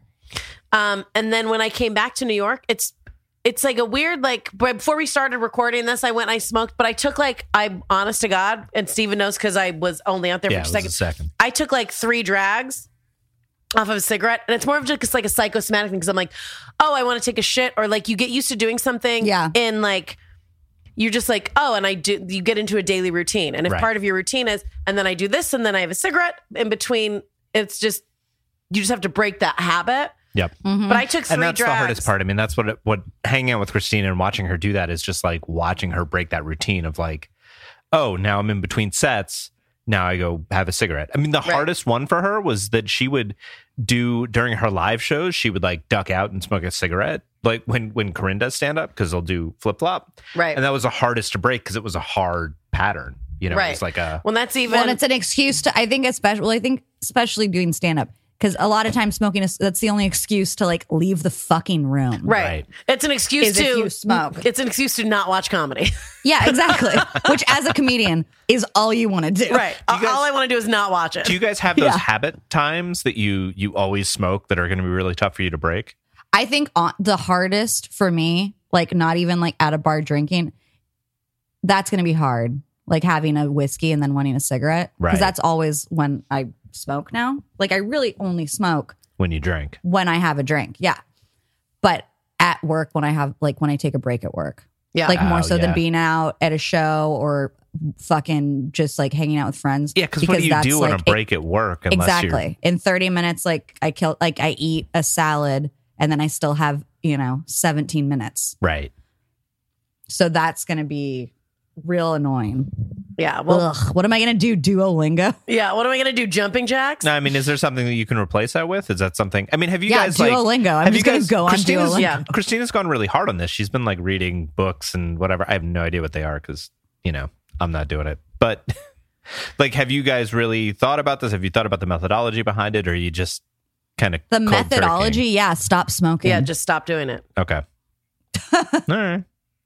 S2: Um, and then when I came back to New York, it's, it's like a weird, like, but before we started recording this, I went and I smoked, but I took like, I'm honest to God, and Steven knows because I was only out there
S4: Yeah,
S2: for
S4: it
S2: a
S4: was
S2: second.
S4: a second.
S2: I took like three drags off of a cigarette, and it's more of just like a psychosomatic thing because I'm like, oh, I want to take a shit, or like you get used to doing something,
S3: Yeah.
S2: and like you're just like, oh, and I do. You get into a daily routine, and if
S4: Right.
S2: part of your routine is, and then I do this, and then I have a cigarette in between. It's just you just have to break that habit.
S4: Yep.
S3: Mm-hmm.
S2: But I took three
S4: And that's
S2: drags.
S4: the hardest part. I mean, that's what it, what hanging out with Christina and watching her do that is just like watching her break that routine of like, oh, now I'm in between sets. Now I go have a cigarette. I mean, the
S2: Right.
S4: hardest one for her was that she would do during her live shows. She would like duck out and smoke a cigarette, like when when Corinne does stand up because they'll do flip flop.
S2: Right.
S4: And that was the hardest to break because it was a hard pattern. You know, it
S2: Right.
S4: was like a
S2: Well, that's even.
S3: Well, and it's an excuse to, I think, especially, well, I think, especially doing stand up, because a lot of times smoking is, that's the only excuse to like leave the fucking room.
S2: right.
S4: Right.
S2: It's an excuse
S3: Is
S2: to
S3: if you smoke.
S2: It's an excuse to not watch comedy.
S3: Yeah, exactly. Which as a comedian is all you want to do.
S2: right.
S4: you guys-
S2: All I want to do is not watch it.
S4: Do you guys have those
S3: Yeah.
S4: habit times that you you always smoke that are going to be really tough for you to break?
S3: I think on, the hardest for me, like not even like at a bar drinking, that's going to be hard. Like having a whiskey and then wanting a cigarette. Because
S4: Right.
S3: that's always when I smoke now. Like I really only smoke
S4: When you drink.
S3: when I have a drink. Yeah. But at work, when I have, like when I take a break at work.
S2: yeah.
S3: Like more
S4: Oh,
S3: so
S4: yeah.
S3: than being out at a show or fucking just like hanging out with friends.
S4: Yeah, because what do you
S3: that's,
S4: do on
S3: like,
S4: a break at work unless
S3: Exactly. In thirty minutes, like I kill, like I eat a salad and then I still have, you know, seventeen minutes.
S4: you're right?
S3: So that's going to be real annoying.
S2: yeah. Well,
S3: Ugh, what am I going to do? Duolingo?
S2: yeah. What am I going to do? Jumping jacks?
S4: No, I mean, is there something that you can replace that with? Is that something? I mean, have you
S3: Yeah,
S4: guys like
S3: Duolingo. I'm
S4: have
S3: just
S4: you
S3: gonna
S4: guys-
S3: go on
S4: Christina's,
S3: Duolingo.
S2: Yeah.
S4: Christina's gone really hard on this. She's been like reading books and whatever. I have no idea what they are because you know I'm not doing it. But like, have you guys really thought about this? Have you thought about the methodology behind it, or are you just kind of
S3: The methodology, yeah, stop smoking.
S2: Yeah. Just stop doing it.
S4: Okay. All right.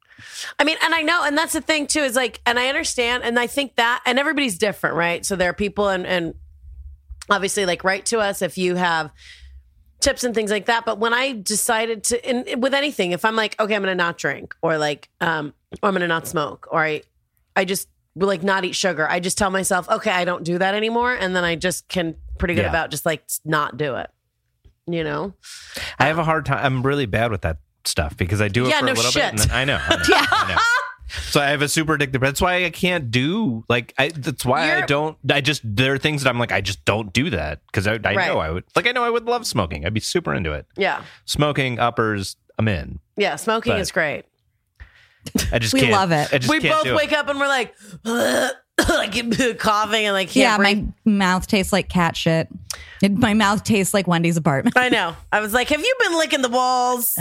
S2: I mean, and I know, and that's the thing too, is like, and I understand, and I think that, and everybody's different, right? So there are people, and and obviously, like, write to us if you have tips and things like that. But when I decided to, in, with anything, if I'm like, okay, I'm gonna not drink, or like, um, or I'm gonna not smoke, or I, I just will like not eat sugar. I just tell myself, okay, I don't do that anymore, and then I just can pretty good
S4: Yeah.
S2: about just like not do it. You know?
S4: I have a hard time. I'm really bad with that stuff because I do it
S2: Yeah,
S4: for
S2: no
S4: a little
S2: shit.
S4: bit. And I know. I know, I know. So I have a super addictive. That's why I can't do like. I, that's why I
S2: You're-
S4: don't. I just there are things that I'm like I just don't do that because I, I
S2: Right.
S4: know I would like. I know I would love smoking. I'd be super into it.
S2: Yeah.
S4: Smoking uppers. I'm in.
S2: Yeah. Smoking
S4: But-
S2: is great.
S4: I just
S3: We
S4: can't,
S3: love it.
S4: I just
S2: We
S4: can't
S2: both
S4: do
S2: wake
S4: it.
S2: up and we're like, like coughing and like, can't
S3: Yeah,
S2: breathe.
S3: my mouth tastes like cat shit. And my mouth tastes like Wendy's apartment.
S2: I know. I was like, have you been licking the walls?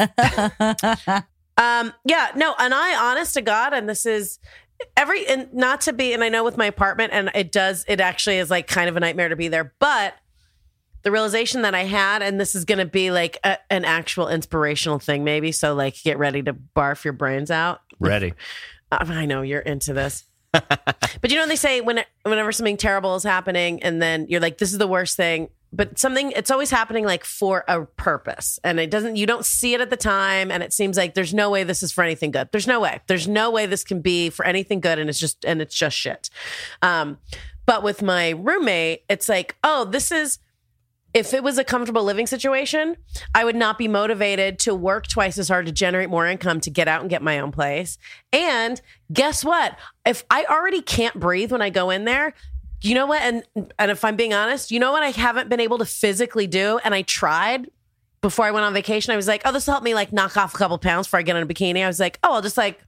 S2: um, yeah, no, and I, honest to God, and this is every, and not to be, and I know with my apartment, and it does, it actually is like kind of a nightmare to be there, but the realization that I had, and this is going to be like a, an actual inspirational thing, maybe. So, like, get ready to barf your brains out.
S4: Ready.
S2: Uh, I know you're into this. But you know, they say when whenever something terrible is happening and then you're like, this is the worst thing, but something, it's always happening like for a purpose. And it doesn't, you don't see it at the time. And it seems like there's no way this is for anything good. There's no way. There's no way this can be for anything good. And it's just, and it's just shit. Um, but with my roommate, it's like, oh, this is, if it was a comfortable living situation, I would not be motivated to work twice as hard to generate more income to get out and get my own place. And guess what? If I already can't breathe when I go in there, you know what? And and if I'm being honest, you know what I haven't been able to physically do? And I tried before I went on vacation. I was like, oh, this will help me like knock off a couple pounds before I get in a bikini. I was like, oh, I'll just like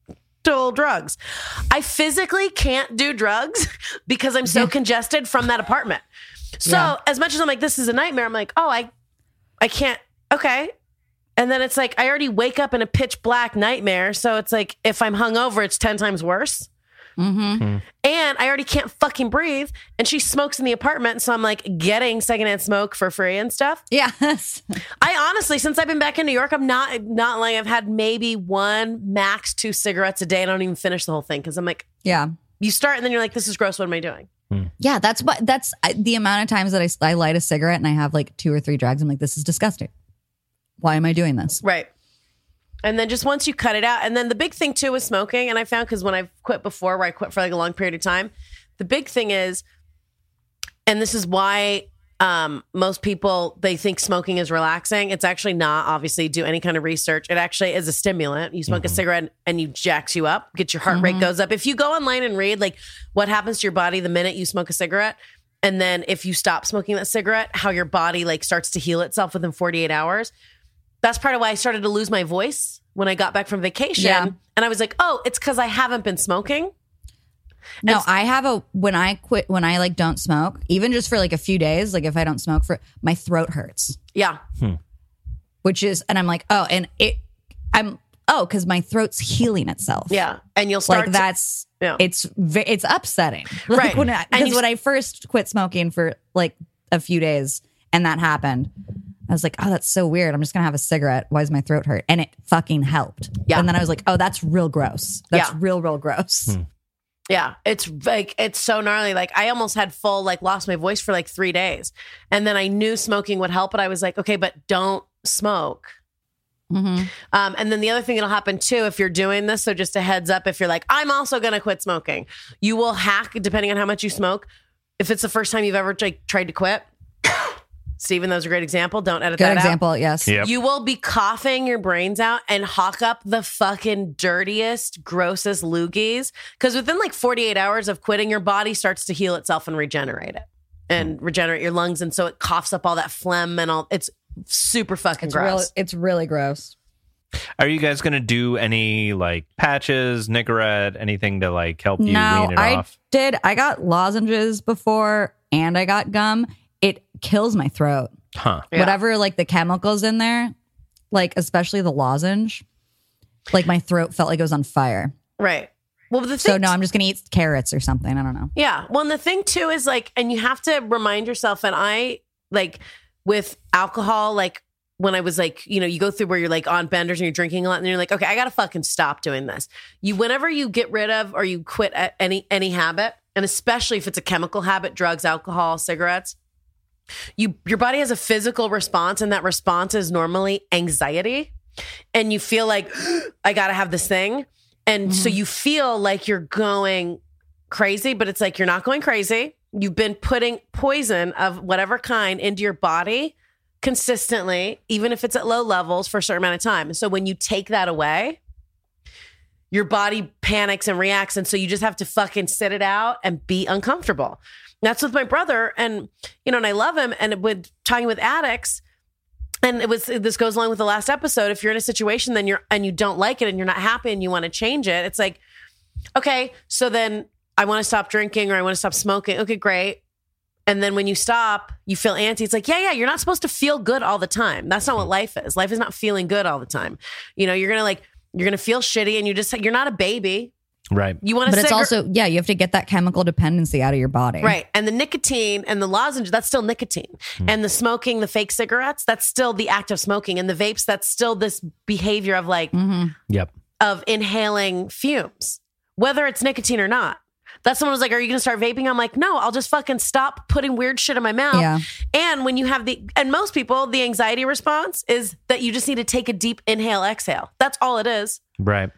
S2: do drugs. I physically can't do drugs because I'm so congested from that apartment. So
S3: Yeah.
S2: as much as I'm like, this is a nightmare, I'm like, oh, I, I can't. Okay. And then it's like, I already wake up in a pitch black nightmare. So it's like, if I'm hungover, it's ten times worse.
S3: Mm-hmm.
S2: And I already can't fucking breathe. And she smokes in the apartment. So I'm like getting secondhand smoke for free and stuff.
S3: Yes.
S2: I honestly, since I've been back in New York, I'm not, not like I've had maybe one, max two cigarettes a day. I don't even finish the whole thing. Cause I'm like,
S3: Yeah.
S2: you start and then you're like, this is gross. What am I doing?
S3: Yeah, that's what that's I- the amount of times that I, I light a cigarette and I have like two or three drags. I'm like, this is disgusting. Why am I doing this?
S2: Right. And then just once you cut it out, and then the big thing too is smoking. And I found because when I've quit before, where I quit for like a long period of time, the big thing is, and this is why um, most people, they think smoking is relaxing. It's actually not. Obviously, do any kind of research. It actually is a stimulant. You smoke a cigarette and you jacks you up, get your heart rate goes up. If you go online and read like what happens to your body the minute you smoke a cigarette, and then if you stop smoking that cigarette, how your body like starts to heal itself within forty-eight hours. That's part of why I started to lose my voice when I got back from vacation.
S3: Yeah.
S2: And I was like, oh, it's because I haven't been smoking.
S3: No,
S2: And-
S3: I have a when I quit when I like don't smoke, even just for like a few days, like if I don't smoke for my throat hurts.
S2: Yeah.
S3: Which is and I'm like, oh, and it I'm oh, because my throat's healing itself.
S2: Yeah. And you'll start
S3: Like
S2: to-
S3: that's
S2: Yeah.
S3: it's ve- it's upsetting. Like
S2: Right.
S3: when I,
S2: And
S3: because
S2: you-
S3: when I first quit smoking for like a few days and that happened, I was like, oh, that's so weird. I'm just gonna have a cigarette. Why does my throat hurt? And it fucking helped.
S2: Yeah.
S3: And then I was like, oh, that's real gross. That's
S2: Yeah.
S3: real, real gross.
S2: Yeah, it's like it's so gnarly. Like I almost had full like lost my voice for like three days, and then I knew smoking would help, but I was like, okay, but don't smoke.
S3: Mm-hmm.
S2: Um, and then the other thing that'll happen too, if you're doing this, so just a heads up, if you're like, I'm also gonna quit smoking, you will hack depending on how much you smoke. If it's the first time you've ever like tried to quit, Stephen, that was a great example. Don't edit
S3: Good
S2: that out.
S3: example. Yes.
S4: Yep.
S2: You will be coughing your brains out and hawk up the fucking dirtiest, grossest loogies. Because within like forty-eight hours of quitting, your body starts to heal itself and regenerate it and regenerate your lungs. And so it coughs up all that phlegm and all. It's super fucking
S3: It's
S2: gross.
S3: really, it's really gross.
S4: Are you guys going to do any like patches, Nicorette, anything to like help you
S3: No,
S4: wean it
S3: I
S4: off?
S3: did. I got lozenges before and I got gum. It kills my throat.
S4: Huh.
S2: Yeah.
S3: Whatever, like the chemicals in there, like especially the lozenge, like my throat felt like it was on fire.
S2: Right. Well, the thing
S3: So no, I'm just gonna eat carrots or something. I don't know.
S2: Yeah. Well, and the thing too is like, and you have to remind yourself, and I like with alcohol, like when I was like, you know, you go through where you're like on benders and you're drinking a lot and you're like, okay, I got to fucking stop doing this. You, whenever you get rid of or you quit at any, any habit, and especially if it's a chemical habit, drugs, alcohol, cigarettes, you, your body has a physical response, and that response is normally anxiety. And you feel like, I got to have this thing. And so you feel like you're going crazy, but it's like you're not going crazy. You've been putting poison of whatever kind into your body consistently, even if it's at low levels for a certain amount of time. So when you take that away, your body panics and reacts. And so you just have to fucking sit it out and be uncomfortable. And that's with my brother. And, you know, and I love him. And with talking with addicts, and it was, this goes along with the last episode. If you're in a situation, then you're, and you don't like it and you're not happy and you want to change it, it's like, okay, so then I want to stop drinking or I want to stop smoking. Okay, great. And then when you stop, you feel antsy. It's like, yeah, yeah, you're not supposed to feel good all the time. That's not what life is. Life is not feeling good all the time. You know, you're going to like, you're going to feel shitty and you just, you're not a baby.
S4: Right.
S2: You want to
S3: But it's
S2: cigar-
S3: also, yeah, you have to get that chemical dependency out of your body.
S2: Right. And the nicotine and the lozenge, that's still nicotine.
S4: Hmm.
S2: And the smoking, the fake cigarettes, that's still the act of smoking. And the vapes, that's still this behavior of like,
S3: Mm-hmm.
S4: Yep.
S2: of inhaling fumes, whether it's nicotine or not. That's someone was like, are you going to start vaping? I'm like, no, I'll just fucking stop putting weird shit in my mouth.
S3: Yeah.
S2: And when you have the, and most people, the anxiety response is that you just need to take a deep inhale, exhale. That's all it is.
S4: Right.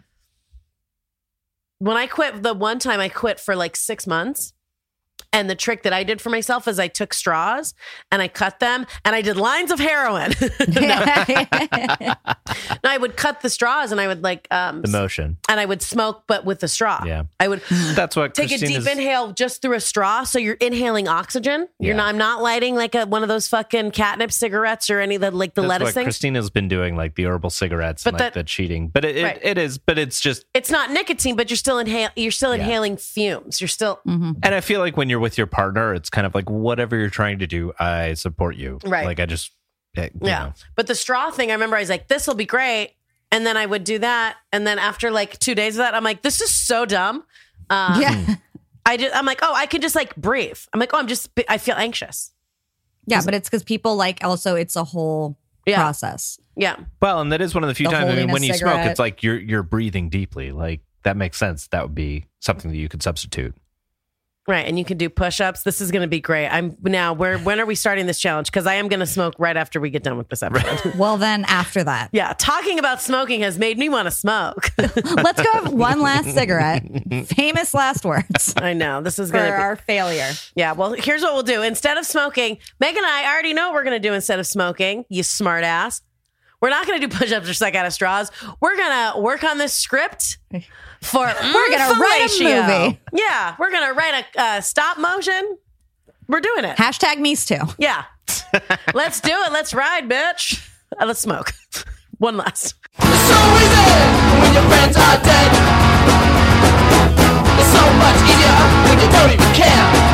S2: When I quit, the one time I quit for like six months. And the trick that I did for myself is I took straws and I cut them and I did lines of heroin. no, I would cut the straws and I would like, um,
S4: The motion.
S2: and I would smoke, but with the straw.
S4: Yeah.
S2: I would
S4: That's what
S2: take a
S4: Christina's-
S2: deep inhale just through a straw. So you're inhaling oxygen. You're
S4: Yeah.
S2: not, I'm not lighting like a, one of those fucking catnip cigarettes or any of the, like the
S4: That's
S2: lettuce
S4: what
S2: things.
S4: Christina's been doing, like the herbal cigarettes
S2: But
S4: and like
S2: that-
S4: the cheating. But it, it,
S2: Right.
S4: it is, but it's just,
S2: It's not nicotine, but you're still inhale. You're still
S4: Yeah.
S2: inhaling fumes. You're still
S3: Mm-hmm.
S4: and I feel like when you're with your partner, it's kind of like whatever you're trying to do, I support you.
S2: Right.
S4: Like I just, eh, you
S2: yeah.
S4: know.
S2: But the straw thing, I remember I was like, this will be great. And then I would do that. And then after like two days of that, I'm like, this is so dumb. Um,
S3: Yeah.
S2: I just, I'm like, oh, I can just like breathe. I'm like, oh, I'm just, I feel anxious.
S3: Yeah, but it's because people like also it's a whole
S2: Yeah.
S3: process.
S2: Yeah.
S4: Well, and that is one of the few
S3: The
S4: times I
S3: holding
S4: mean,
S3: a
S4: when you smoke,
S3: cigarette.
S4: it's like you're you're breathing deeply. Like that makes sense. That would be something that you could substitute.
S2: Right. And you can do push-ups. This is going to be great. I'm now, where, when are we starting this challenge? Because I am going to smoke right after we get done with this episode.
S3: Well, then after that,
S2: Yeah. Talking about smoking has made me want to smoke.
S3: let's go have one last cigarette. Famous last words
S2: I know. This is
S3: for
S2: going to be.
S3: our failure.
S2: Yeah, well, here's what we'll do. Instead of smoking, Meg and I already know what we're going to do instead of smoking, you smart ass. We're not going to do push-ups or suck out of straws. We're going to work on this script for We're
S3: gonna write a movie.
S2: Yeah, we're going to write a uh, stop motion. We're doing it.
S3: Hashtag me's too.
S2: Yeah. Let's do it. Let's ride, bitch. Uh, let's smoke. One last.
S6: So easy when your friends are dead. It's so much easier when you don't even care.